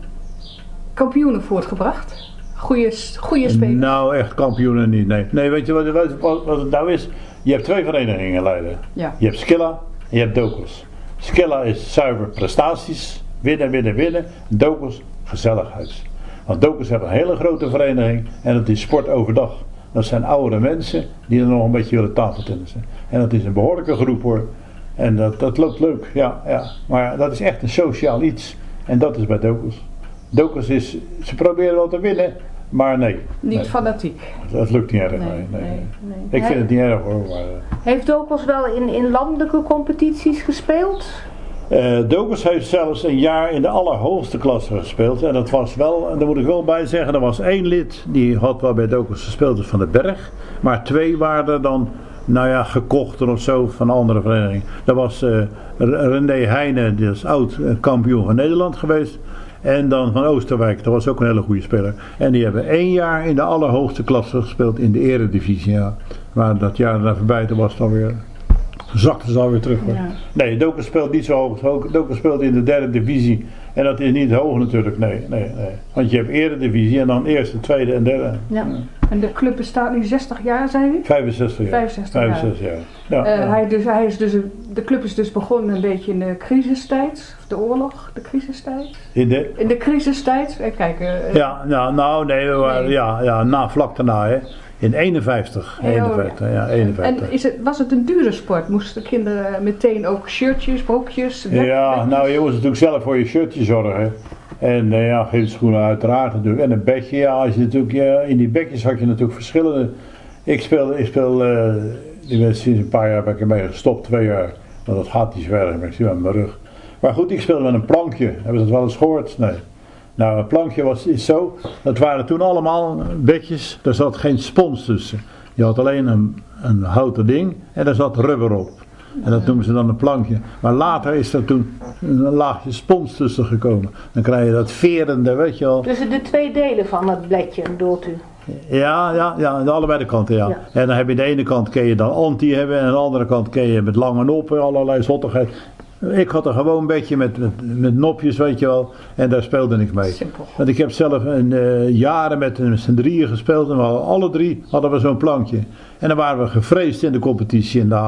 kampioenen voortgebracht? Goeie, goeie spelers? Nou, echt kampioenen niet, nee. Nee, weet je wat, wat, wat het nou is? Je hebt twee verenigingen in Leiden. Ja. Je hebt Skilla en je hebt Dokers. Skilla is zuiver prestaties. Winnen, winnen, winnen. Dokers, gezelligheid. Want Dokers hebben een hele grote vereniging en dat is sport overdag. Dat zijn oudere mensen die er nog een beetje willen tafeltennissen. En dat is een behoorlijke groep hoor. En dat, dat loopt leuk, ja, ja. Maar dat is echt een sociaal iets. En dat is bij Dokers. Dokers is, ze proberen wel te winnen, maar nee. Niet nee. fanatiek. Dat lukt niet erg, nee. nee, nee. nee, nee. Ik vind Hij, het niet erg hoor. Maar, heeft Dokers wel in, in landelijke competities gespeeld? Uh, Dokers heeft zelfs een jaar in de allerhoogste klasse gespeeld. En dat was wel, en daar moet ik wel bij zeggen, er was één lid die had wel bij Dokers gespeeld, dus van de Berg. Maar twee waren er dan, nou ja, gekochten of zo van een andere vereniging. Dat was uh, René Heijnen, die is oud kampioen van Nederland geweest. En dan van Oosterwijk, dat was ook een hele goede speler. En die hebben één jaar in de allerhoogste klasse gespeeld in de eredivisie. Ja. Maar dat jaar daarna voorbij, toen was het alweer... zakte ze alweer terug. Ja. Nee, Dokers speelt niet zo hoog. Dokers speelt in de derde divisie. En dat is niet hoog natuurlijk. Nee, nee, nee. Want je hebt eredivisie en dan eerste, tweede en derde. Ja. Ja. En de club bestaat nu zestig jaar, zei u? vijfenzestig jaar. vijfenzestig, vijfenzestig jaar. Ja, uh, ja. Hij dus, hij is dus, de club is dus begonnen een beetje in de crisistijd. Of de oorlog, de crisistijd. In de? In de crisistijd. Even kijken. Uh, ja, nou, nou nee, we waren, nee. Ja, ja, na, vlak daarna hè. In eenenvijftig. eenenvijftig, ja, eenenvijftig. En is het, was het een dure sport? Moesten kinderen meteen ook shirtjes, broekjes? Ja, bekjes? Nou je moest natuurlijk zelf voor je shirtje zorgen. En uh, ja, geen schoenen uiteraard natuurlijk. En een bedje, ja, als je natuurlijk, ja, in die bedjes had je natuurlijk verschillende. Ik speel, ik speel uh, sinds een paar jaar ben ik ermee gestopt, twee jaar. Want dat gaat niet zo erg, ik zie aan mijn rug. Maar goed, ik speelde met een plankje. Hebben ze dat wel eens gehoord? Nee. Nou, een plankje was is zo, dat waren toen allemaal bedjes, daar zat geen spons tussen. Je had alleen een, een houten ding en daar zat rubber op. En dat noemen ze dan een plankje. Maar later is er toen een laagje spons tussen gekomen. Dan krijg je dat verende, weet je wel. Dus de twee delen van het bledje bedoelt u? Ja, ja, ja, aan allebei de kanten, ja. ja. En dan heb je de ene kant kun je dan anti hebben en aan de andere kant kun je met lange noppen allerlei zottigheid. Ik had er gewoon een beetje met, met, met nopjes, weet je wel, en daar speelde ik mee. Simpel. Want ik heb zelf een, uh, jaren met, met z'n drieën gespeeld en we hadden, alle drie hadden we zo'n plankje. En dan waren we gevreesd in de competitie in Den Haag.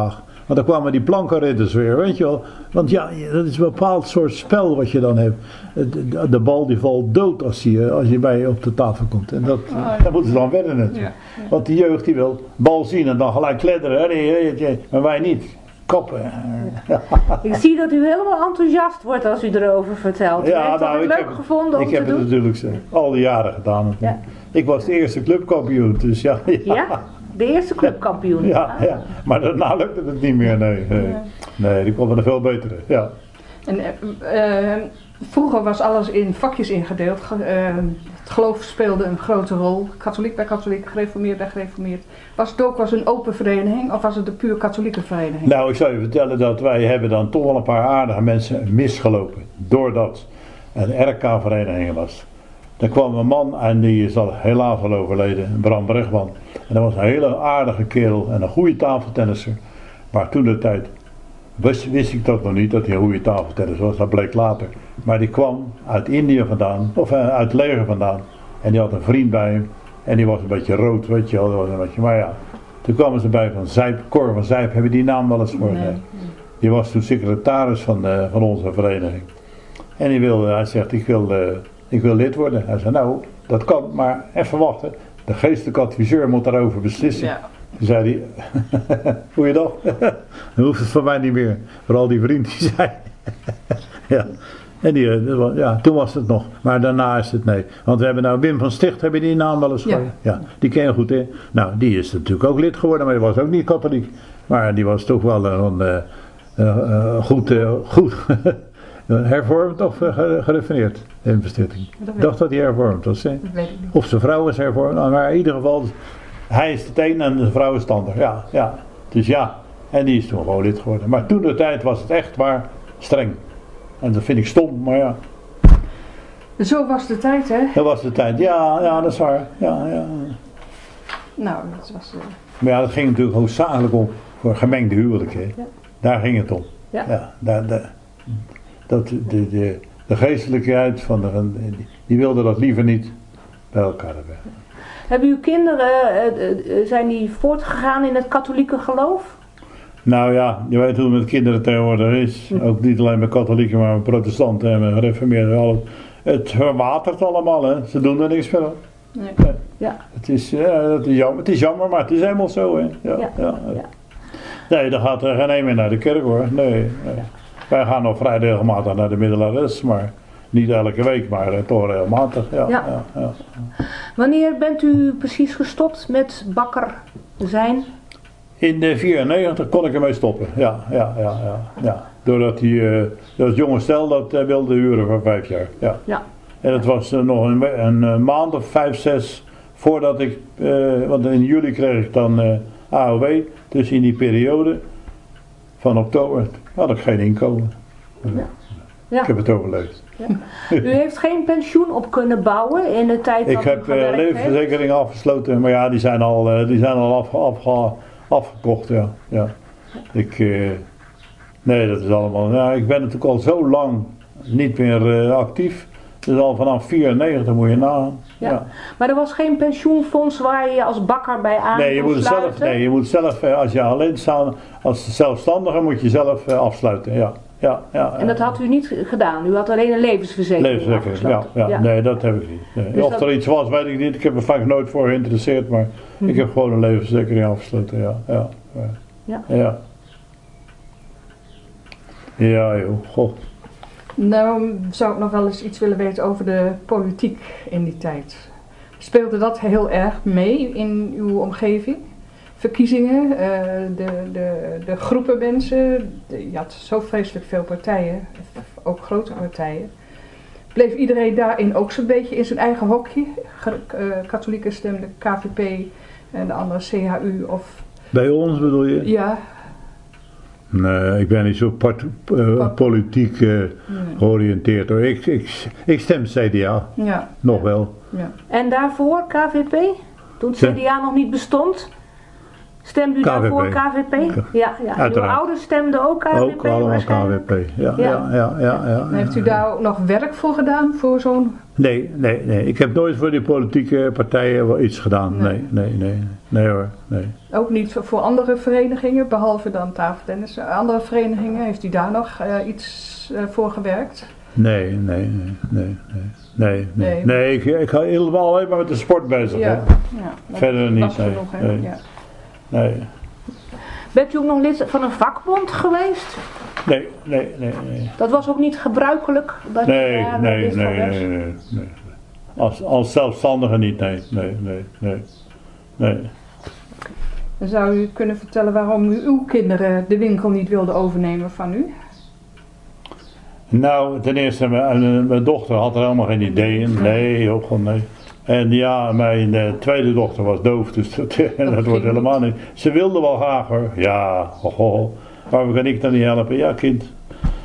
Want dan kwamen die plankenridders weer, weet je wel. Want ja, dat is een bepaald soort spel wat je dan hebt. De, de bal die valt dood als je, als je bij je op de tafel komt. En dat, oh, ja. dat moeten ze dan wedden natuurlijk. Ja, ja. Want die jeugd die wil bal zien en dan gelijk kletteren. Hè? Maar wij niet. Kappen. Ja. Ik zie dat u helemaal enthousiast wordt als u erover vertelt. Ja, u heeft nou, het ik leuk heb, gevonden om ik heb te het doen? natuurlijk zo, al die jaren gedaan. Ja. Ik was de eerste clubkampioen, dus ja. Ja, ja de eerste clubkampioen. Ja, ja, maar daarna lukte het niet meer, nee. Nee, nee die kon er veel betere, ja. En, uh, vroeger was alles in vakjes ingedeeld. Uh, het geloof speelde een grote rol. Katholiek bij katholiek, gereformeerd bij gereformeerd. Was het ook was een open vereniging of was het een puur katholieke vereniging? Nou, ik zal je vertellen dat wij hebben dan toch wel een paar aardige mensen misgelopen. Doordat het een R K-vereniging was. Er kwam een man en die is al helaas al overleden, Bram Bregman. En dat was een hele aardige kerel en een goede tafeltennisser. Maar toen de tijd wist, wist ik dat nog niet, dat hij een goede tafeltennisser was. Dat bleek later. Maar die kwam uit Indië vandaan, of uh, uit het leger vandaan. En die had een vriend bij hem. En die was een beetje rood, weet je wel. Dat was een beetje, maar ja, toen kwamen ze bij van Zijp, Cor van Zijp. Hebben die naam wel eens gehoord? Nee. Die was toen secretaris van, de, van onze vereniging. En die wilde, hij zegt, ik wil, uh, ik wil lid worden. Hij zei, nou, dat kan, maar even wachten. De geestelijke adviseur moet daarover beslissen. Ja. Toen zei hij, hoe je dat? Dan hoeft het van mij niet meer. Vooral die vriend die zei. Ja. En die, ja, toen was het nog. Maar daarna is het nee. Want we hebben nou Wim van Sticht, heb je die naam wel eens gehoord? Ja. Ja. Die ken je goed, hè? Nou, die is natuurlijk ook lid geworden, maar die was ook niet katholiek. Maar die was toch wel een uh, uh, uh, goed, uh, goed hervormd of uh, gereformeerd in Stichting. Ik dacht dat hij hervormd was, hè? Dat weet ik niet. Of zijn vrouw is hervormd, maar in ieder geval, hij is het een en de vrouw is het ander. Ja, ja. Dus ja, en die is toen gewoon lid geworden. Maar toen de tijd was het echt maar streng. En dat vind ik stom, maar ja. Zo was de tijd, hè? Dat was de tijd, ja, ja, dat is waar. Ja, ja. Nou, dat was... Uh... Maar ja, dat ging natuurlijk hoofdzakelijk om voor gemengde huwelijken. Ja. Daar ging het om. Ja. Ja daar, daar, dat, de, de, de geestelijkheid van de, die, die wilde dat liever niet bij elkaar hebben. Hebben uw kinderen, uh, uh, zijn die voortgegaan in het katholieke geloof? Nou ja, je weet hoe het met kinderen tegenwoordig is. Hm. Ook niet alleen met katholieken, maar met protestanten en met gereformeerden. Het verwatert allemaal, hè. Ze doen er niks verder. Nee. Nee. Ja. Het, is, ja, dat is jammer. Het is jammer, maar het is helemaal zo, hè. Ja, ja. Ja. Ja. Nee, dan gaat er geen een meer naar de kerk, hoor. Nee, nee. Ja. Wij gaan nog vrij regelmatig naar de middelares, maar niet elke week, maar uh, toch regelmatig. Ja, ja. Ja, ja. Wanneer bent u precies gestopt met bakker zijn? In vierennegentig kon ik ermee stoppen, ja, ja, ja, ja, ja. Doordat die, uh, dat jonge stel dat uh, wilde huren voor vijf jaar, ja. Ja. En dat was uh, nog een, een, een maand of vijf, zes voordat ik, uh, want in juli kreeg ik dan uh, A O W, dus in die periode van oktober had ik geen inkomen. Ja. Ja. Ik heb het overleefd. Ja. U heeft geen pensioen op kunnen bouwen in de tijd dat ik heb uh, levensverzekeringen afgesloten, maar ja, die zijn al, uh, die zijn al af, afgehaald. Afgekocht, ja. ja. Ik, uh, nee, dat is allemaal... Nou, ik ben natuurlijk al zo lang niet meer uh, actief. Dus al vanaf vierennegentig moet je nagaan. Ja. Ja. Maar er was geen pensioenfonds waar je als bakker bij aan nee, je kon moet sluiten? Zelf, nee, je moet zelf, als je alleen staat, als zelfstandige moet je zelf uh, afsluiten, ja. Ja, ja, en dat had u niet gedaan? U had alleen een levensverzekering Levensverzekering, ja, ja, ja. Nee, dat heb ik niet. Nee. Dus of dat... er iets was, weet ik niet. Ik heb er vaak nooit voor geïnteresseerd, maar hm. ik heb gewoon een levensverzekering afgesloten, ja. Ja, ja. Ja. ja. ja joh, goh. Nou, zou ik nog wel eens iets willen weten over de politiek in die tijd. Speelde dat heel erg mee in uw omgeving? Verkiezingen, uh, de, de, de groepen mensen, de, je had zo vreselijk veel partijen, ook grote partijen. Bleef iedereen daarin ook zo'n beetje in zijn eigen hokje? Uh, katholieken stemden K V P en de andere C H U of... Bij ons bedoel je? Ja. Nee, ik ben niet zo part, uh, politiek uh, nee. georiënteerd hoor. Ik, ik, ik stem C D A, ja. Nog wel. Ja. En daarvoor K V P? Toen het C D A nog niet bestond? Stemde u K V P. daarvoor K V P? Ja, ja. Uw ouders stemden ook K V P? Ook allemaal K V P, ja. ja. ja, ja, ja, ja en heeft u daar ook nog werk voor gedaan, voor zo'n... Nee, nee, nee. Ik heb nooit voor die politieke partijen wel iets gedaan. Nee, nee, nee. Nee, nee hoor, nee. Ook niet voor andere verenigingen, behalve dan tafeltennis. Andere verenigingen, heeft u daar nog uh, iets uh, voor gewerkt? Nee, nee, nee, nee, nee. Nee, nee. nee. nee ik, ik ga helemaal alleen maar met de sport bezig. Ja. Ja, verder niet. Nee. Genoeg, nee. Ja. Nee. Bent u ook nog lid van een vakbond geweest? Nee, nee, nee. nee. Dat was ook niet gebruikelijk? Dat nee, je, uh, nee, nee, nee, nee, nee, nee. Als, als zelfstandige niet, nee, nee, nee, nee. nee. Dan zou u kunnen vertellen waarom u uw kinderen de winkel niet wilden overnemen van u? Nou, ten eerste, mijn, mijn dochter had er helemaal geen ideeën. Nee, ook gewoon nee. En ja, mijn uh, tweede dochter was doof, dus dat, dat, dat wordt helemaal niet. Ze wilde wel graag hoor. Ja, ho, ho. Waarom kan ik dan niet helpen? Ja, kind.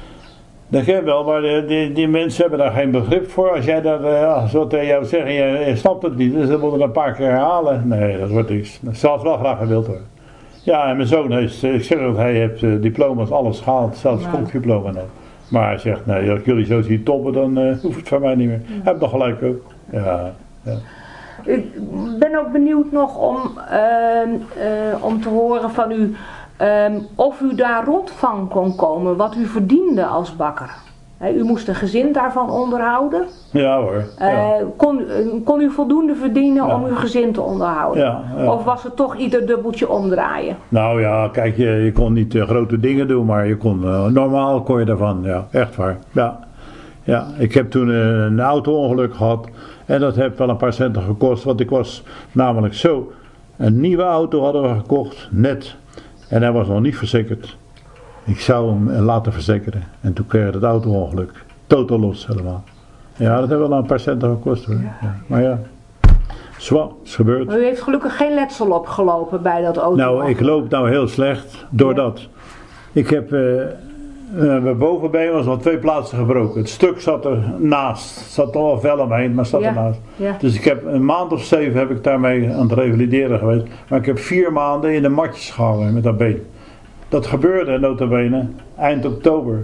Dat kan wel, maar die, die, die mensen hebben daar geen begrip voor. Als jij dat uh, zo tegen jou zegt en je, je snapt het niet, dus dan moet je een paar keer herhalen. Nee, dat wordt niks. Ze had wel graag gewild hoor. Ja, en mijn zoon heeft, ik zeg dat hij heeft uh, diploma's, alles gehaald, zelfs ja. Kookdiploma. Maar hij zegt, nee, als jullie zo zien toppen, dan uh, hoeft het van mij niet meer. Hij heeft nog gelijk ook. Ja, ja. Ik ben ook benieuwd nog om, uh, uh, om te horen van u um, of u daar rond van kon komen, wat u verdiende als bakker. He, u moest een gezin daarvan onderhouden. Ja hoor. Ja. Uh, kon, kon u voldoende verdienen ja. om uw gezin te onderhouden? Ja, ja. Of was het toch ieder dubbeltje omdraaien? Nou ja, kijk, je, je kon niet uh, grote dingen doen, maar je kon, uh, normaal kon je daarvan, ja, echt waar. Ja, ja. Ik heb toen uh, een auto-ongeluk gehad en dat heeft wel een paar centen gekost, want ik was namelijk zo, een nieuwe auto hadden we gekocht, net, en hij was nog niet verzekerd. Ik zou hem laten verzekeren. En toen kreeg het auto-ongeluk. Totaal los helemaal. Ja, dat heeft wel een paar centen gekost hoor. Ja. Ja. Maar ja, zwaar, is gebeurd. Maar u heeft gelukkig geen letsel opgelopen bij dat auto-ongeluk. Nou, ik loop nou heel slecht. Doordat. Ja. Ik heb, uh, uh, mijn bovenbeen was al twee plaatsen gebroken. Het stuk zat er naast. Het zat nog wel vel omheen, maar zat ja. ernaast. Ja. Dus ik heb een maand of zeven heb ik daarmee aan het revalideren geweest. Maar ik heb vier maanden in de matjes gehangen met dat been. Dat gebeurde nota bene eind oktober.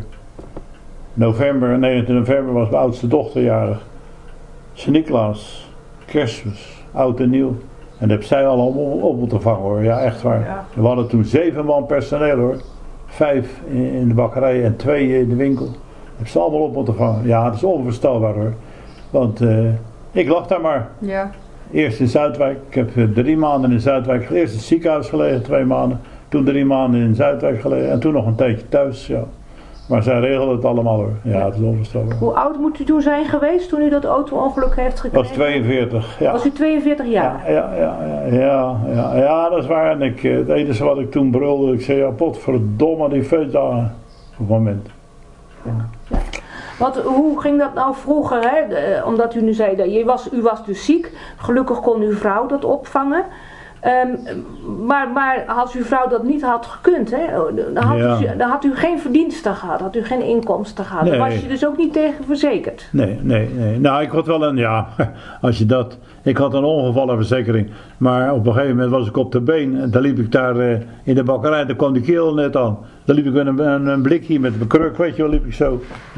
November, negentien november was mijn oudste dochter jarig. Sint-Nicolaas, Kerstmis, oud en nieuw. En dat heb zij allemaal op, op moeten vangen hoor, ja echt waar. Ja. We hadden toen zeven man personeel hoor. Vijf in, in de bakkerij en twee in de winkel. Dat heb ze allemaal op moeten vangen. Ja, dat is onvoorstelbaar hoor. Want uh, ik lag daar maar. Ja. Eerst in Zuidwijk. Ik heb uh, drie maanden in Zuidwijk. Eerst in het ziekenhuis gelegen, twee maanden. Toen drie maanden in Zuidwijk gelegen en toen nog een tijdje thuis, ja. Maar zij regelden het allemaal hoor. Ja, het is onvoorstelbaar. Hoe oud moet u toen zijn geweest toen u dat auto-ongeluk heeft gekregen? Was tweeënveertig, ja. Was u tweeënveertig jaar? Ja, ja, ja, ja, ja, ja, ja dat is waar. En ik, het enige wat ik toen brulde, ik zei, ja, potverdomme die feestdagen. Op het moment. Ja. Ja. Want hoe ging dat nou vroeger, hè? De, omdat u nu zei, dat je was, u was dus ziek. Gelukkig kon uw vrouw dat opvangen. Um, maar, maar als uw vrouw dat niet had gekund, hè, dan, had ja. u, dan had u geen verdiensten gehad, had u geen inkomsten gehad. Nee. Daar was je dus ook niet tegen verzekerd. Nee, nee, nee. Nou, ik had wel een, ja, als je dat, ik had een ongevallenverzekering. Maar op een gegeven moment was ik op de been en dan liep ik daar uh, in de bakkerij, daar kwam die kerel net aan. Dan liep ik met een, een, een blikje met mijn kruk, weet je wel, liep ik zo.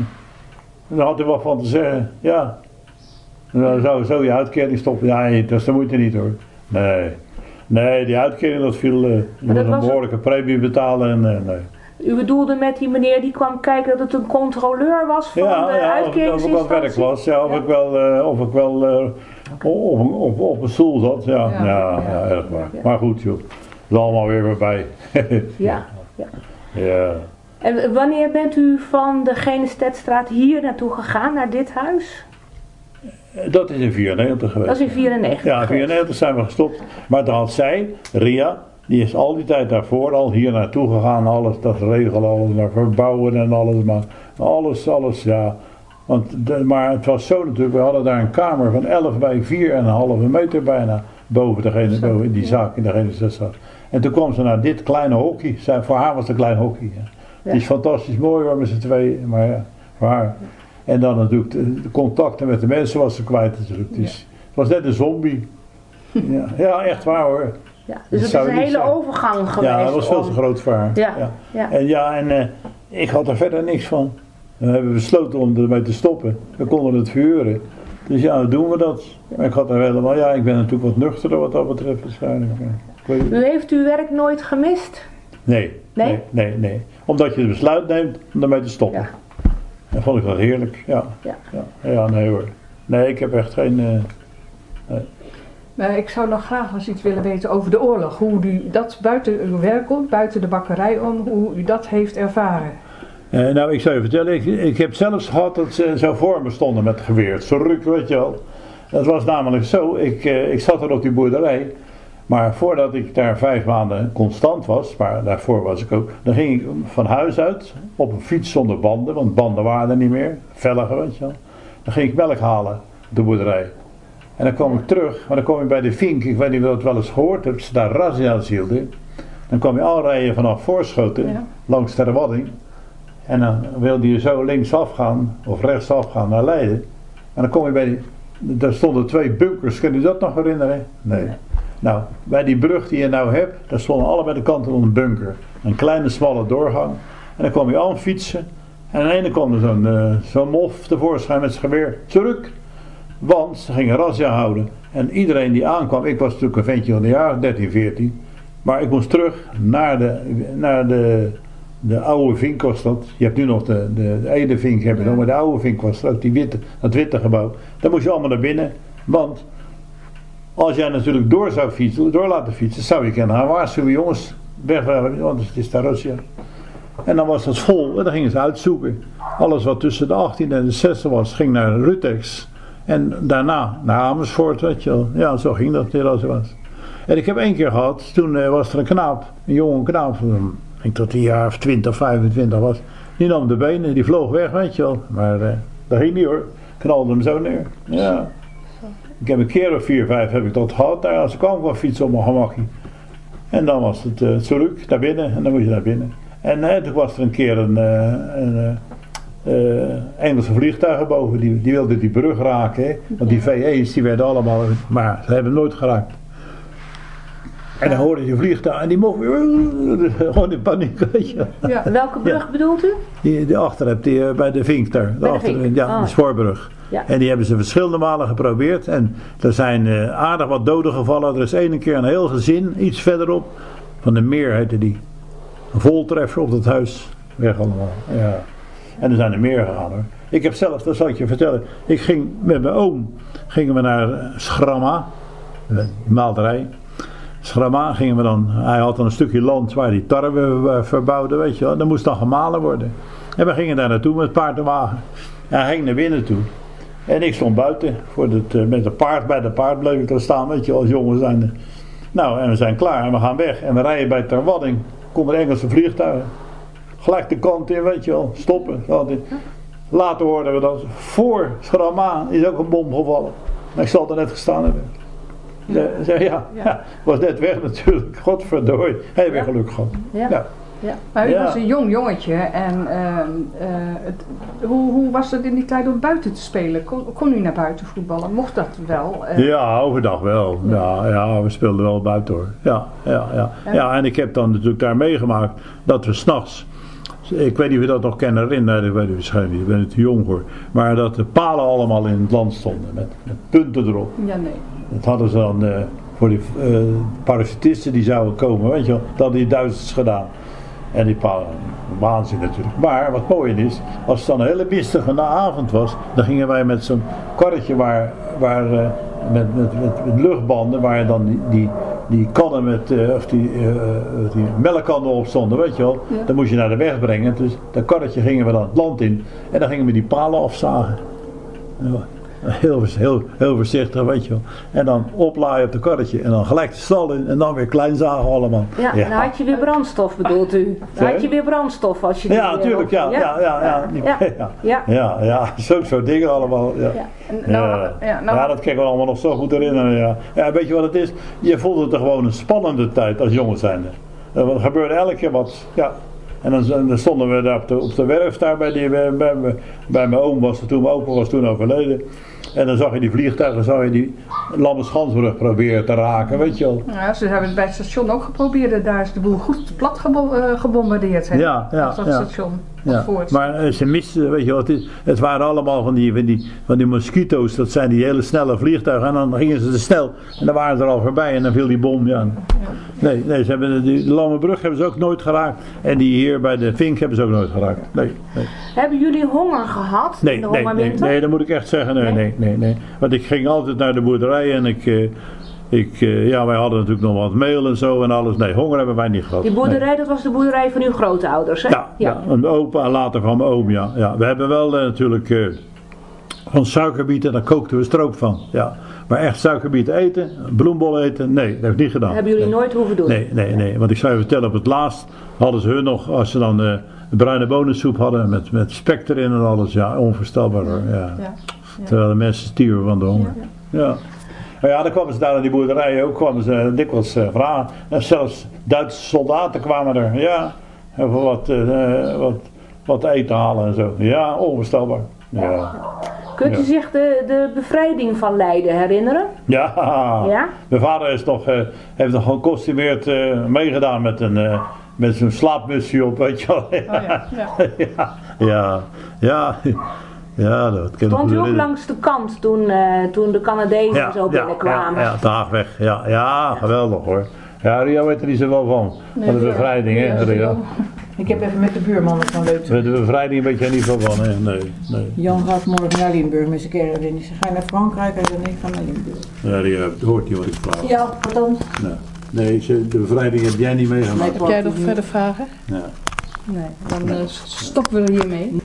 En dan had hij wat van te zeggen, ja. En dan zou zo je uitkering stoppen. Ja, nee, dat is de moeite niet hoor. Nee. Nee, die uitkering dat viel, uh, je moet een behoorlijke premie betalen en uh, nee. U bedoelde met die meneer die kwam kijken dat het een controleur was van ja, de ja, uitkeringsinstantie? Of, of ik wel werk was, ja, of ja. ik wel, uh, of ik wel uh, op, op, op een stoel zat, ja, ja, ja, ja, ja erg waar. Ja. Maar goed joh, het is allemaal weer weer bij. ja, ja. ja. En wanneer bent u van de Genestedstraat hier naartoe gegaan, naar dit huis? Dat is in vierennegentig geweest. Dat is in vierennegentig Ja, in vierennegentig zijn we gestopt. Maar dan had zij, Ria, die is al die tijd daarvoor al hier naartoe gegaan. Alles, dat regelen, alles naar verbouwen en alles. Maar alles, alles, ja. Want de, maar het was zo natuurlijk, we hadden daar een kamer van elf bij vier komma vijf meter bijna. Boven, degene, boven die zaak in de Genestedstraat. En toen kwam ze naar dit kleine hockey. Zij, voor haar was het een klein hockey. Ja. Ja. Het is fantastisch mooi hoor met z'n tweeën. Maar ja, voor haar. En dan natuurlijk de, de contacten met de mensen was ze kwijt natuurlijk. Dus, ja. Het was net een zombie. Ja, ja echt waar hoor. Ja, dus het is een hele zijn. overgang geweest. Ja, dat was veel te groot voor haar. Ja, ja. ja. En ja, en uh, ik had er verder niks van. We hebben besloten om ermee te stoppen. We konden het verhuren. Dus ja, dan doen we dat. Maar ik had er helemaal, ja, ik ben natuurlijk wat nuchterder wat dat betreft waarschijnlijk. U heeft uw werk nooit gemist? Nee, nee, nee, nee. nee. Omdat je het besluit neemt om ermee te stoppen. Ja. Dat vond ik wel heerlijk, ja. Ja, ja. ja nee hoor. Nee, ik heb echt geen... Uh, nee. Maar ik zou nog graag eens iets willen weten over de oorlog. Hoe u dat buiten uw werk om, buiten de bakkerij om, hoe u dat heeft ervaren. Uh, nou, ik zou je vertellen, ik, ik heb zelfs gehad dat ze zo voor me stonden met geweer. Zo ruk, weet je wel. Dat was namelijk zo, ik, uh, ik zat er op die boerderij. Maar voordat ik daar vijf maanden constant was, maar daarvoor was ik ook, dan ging ik van huis uit op een fiets zonder banden, want banden waren er niet meer, velgen, weet je wel. Dan ging ik melk halen op de boerderij. En dan kwam ik terug, maar dan kwam ik bij de Vink, ik weet niet of je dat wel eens gehoord hebt, ze daar razzia's hielden. Dan kwam je al rijden vanaf Voorschoten, ja. langs Terwadding. En dan wilde je zo linksaf gaan, of rechtsaf gaan naar Leiden. En dan kom je bij die, daar stonden twee bunkers, kun je dat nog herinneren? Nee. nee. Nou, bij die brug die je nou hebt, daar stonden allebei de kanten van een bunker. Een kleine smalle doorgang. En dan kwam je aan fietsen. En aan de ene kwam er zo'n uh, zo'n mof tevoorschijn met zijn geweer. Terug. Want ze gingen razzia houden. En iedereen die aankwam, ik was natuurlijk een ventje van de jaren dertien, veertien. Maar ik moest terug naar de, naar de, de oude Vink was dat. Je hebt nu nog de, de, de Ede Vink, heb je nog, maar de oude Vink was dat. Ook die witte, dat witte gebouw. Daar moest je allemaal naar binnen. Want... als jij natuurlijk door zou fietsen, door laten fietsen, zou je kunnen gaan waarschuwen, jongens, wegwerken, want het is daar Russia. En dan was dat vol en dan gingen ze uitzoeken. Alles wat tussen de achttien en de zestig was, ging naar Rutex. En daarna naar Amersfoort, weet je wel. Ja, zo ging dat, als het was. En ik heb één keer gehad, toen uh, was er een knaap, een jonge knaap, ik denk dat hij jaar of twintig, vijfentwintig was. Die nam de benen, die vloog weg, weet je wel. Maar uh, dat ging niet hoor, knalde hem zo neer. Ja. Ik heb een keer of vier, vijf heb ik dat gehad. Daar als ik kwam van fietsen op mijn gemakje. En dan was het uh, terug naar binnen en dan moest je naar binnen. En uh, toen was er een keer een, uh, een uh, uh, Engelse vliegtuig boven. Die, die wilde die brug raken. Hè? Want die V E's die werden allemaal, maar ze hebben hem nooit geraakt. En dan hoorde je die vliegtuig en die mocht gewoon in paniek, weet je. Ja. Welke brug ja. bedoelt u? Die, die achter hebt, die bij de Vink daar. Bij de Vink? Ja, oh. de spoorbrug. Ja. En die hebben ze verschillende malen geprobeerd. En er zijn uh, aardig wat doden gevallen. Er is ene keer een heel gezin, iets verderop. Van de Meer heette die. Een voltreffer op dat huis. Weg allemaal. Ja. En er zijn er meer gegaan hoor. Ik heb zelf, dat zal ik je vertellen. Ik ging met mijn oom. Gingen we naar Schramma. De maalderij. Schramma gingen we dan. Hij had dan een stukje land waar die tarwe verbouwde. Weet je wel. Dat moest dan gemalen worden. En we gingen daar naartoe met paard en wagen. En hij ging naar binnen toe. En ik stond buiten voor het, met het paard, bij de paard bleef ik er staan, weet je, als jongen zijnde. Nou, en we zijn klaar en we gaan weg. En we rijden bij Terwadding, komen er Engelse vliegtuigen. Gelijk de kant in, weet je wel, stoppen. Later hoorden we dat voor Schramma is ook een bom gevallen. Maar ik zal er net gestaan hebben. Ja, ja, ja, ja. was net weg natuurlijk, godverdorie. Hij heeft weer geluk gehad. Ja. Ja. Ja. Maar u ja. was een jong jongetje en uh, uh, het, hoe, hoe was het in die tijd om buiten te spelen? Kon, kon u naar buiten voetballen? Mocht dat wel? Uh... Ja, overdag wel. Ja. Ja, ja, we speelden wel buiten hoor. Ja, ja, ja. Ja. ja, en ik heb dan natuurlijk daar meegemaakt dat we s'nachts, ik weet niet of je dat nog kan herinneren, ik weet het waarschijnlijk niet, ik ben te jong hoor, maar dat de palen allemaal in het land stonden met, met punten erop. Ja, nee. Dat hadden ze dan uh, voor die uh, parachutisten die zouden komen, weet je wel, dat hadden die Duitsers gedaan. En die palen, waanzin natuurlijk. Maar wat mooi is, als het dan een hele mistige avond was, dan gingen wij met zo'n karretje waar, waar uh, met, met, met, met luchtbanden, waar dan die, die, die kannen met, uh, of die, uh, die melkkannen op stonden, weet je wel. Ja. Dan moest je naar de weg brengen. Dus dat karretje gingen we dan het land in en dan gingen we die palen afzagen. Heel, heel, heel voorzichtig, weet je wel. En dan oplaaien op de karretje en dan gelijk de stal in en dan weer klein zagen allemaal. Ja, ja. Dan had je weer brandstof, bedoelt u? Dan had je weer brandstof als je... Ja, natuurlijk, ja, ja, ja, ja, ja, ja, ja, ja, ja, ja, zo'n soort dingen allemaal. Ja, ja. Nou, ja. Ja, nou, ja dat kan ik wel allemaal nog zo goed herinneren, ja. Ja, weet je wat het is? Je vond het er gewoon een spannende tijd als jongen zijnde. Er gebeurde elke keer wat, ja. En dan, dan stonden we daar op de, op de werf daar bij, die, bij, bij, bij mijn oom was er toen, mijn opa was toen overleden. En dan zag je die vliegtuigen, zag je die, Lammenschandsbrug proberen te raken, weet je wel. Ja, ze hebben het bij het station ook geprobeerd. Daar is de boel goed plat gebo uh, gebombardeerd. Hè? Ja, ja, dat ja. station. Ja. Maar uh, ze misten, weet je wat, het, het waren allemaal van die, van, die, van die mosquito's, dat zijn die hele snelle vliegtuigen. En dan gingen ze te snel en dan waren ze er al voorbij en dan viel die bom. Ja. Nee, nee, ze hebben de, de Lammenbrug hebben ze ook nooit geraakt. En die hier bij de Vink hebben ze ook nooit geraakt. Nee, nee. Hebben jullie honger gehad? Nee, in de nee, nee, nee, dat moet ik echt zeggen. Nee, nee, nee, nee, nee. Want ik ging altijd naar de boerderij en ik... Uh, Ik, uh, ja, wij hadden natuurlijk nog wat meel en zo en alles. Nee, honger hebben wij niet gehad. Die boerderij, nee. Dat was de boerderij van uw grootouders, hè? Ja, ja. ja een opa en later van mijn oom, ja. ja. We hebben wel uh, natuurlijk uh, van suikerbieten, daar kookten we stroop van. Ja. Maar echt suikerbieten eten, bloembol eten, nee, dat heb ik niet gedaan. Dat hebben jullie nee. nooit hoeven doen? Nee, nee, nee. Want ik zou je vertellen, op het laatst hadden ze hun nog, als ze dan uh, een bruine bonensoep hadden met, met spek erin en alles. Ja, onvoorstelbaar hoor. Ja. Ja. Ja. Terwijl de mensen stierven van de honger. Ja. ja. Nou ja, dan kwamen ze daar aan die boerderij ook, kwamen ze dikwijls uh, vragen. En zelfs Duitse soldaten kwamen er, ja, even wat, uh, wat, wat eten halen en zo. Ja, onvoorstelbaar. Ja. Kunt u ja. zich de, de bevrijding van Leiden herinneren? Ja, ja? Mijn vader is nog, uh, heeft nog gekostumeerd uh, meegedaan met, een, uh, met zo'n slaapmusje op, weet je wel. Oh, ja. Ja. ja, ja. Ja, dat stond u ook langs de kant toen, uh, toen de Canadezen ja, zo binnenkwamen? Ja, ja, de Haagweg. Ja, ja, ja, geweldig hoor. Ja, Rio weet er niet zo wel van. Nee, van de bevrijding, hè, Rio. Ik heb even met de buurmannen van Leuten. Met de bevrijding weet jij niet veel van, hè? Nee, nee. Jan gaat morgen naar Limburg met zijn caravan. Die zegt, ga je naar Frankrijk? Hij zegt, nee, ik ga naar Limburg. Ja, Rio, het hoort niet wat ik vraag. Ja, wat dan? Nee, nee de bevrijding heb jij niet meegemaakt. Nee, heb jij nog verder vragen? Ja. Nee, dan uh, stoppen we hiermee.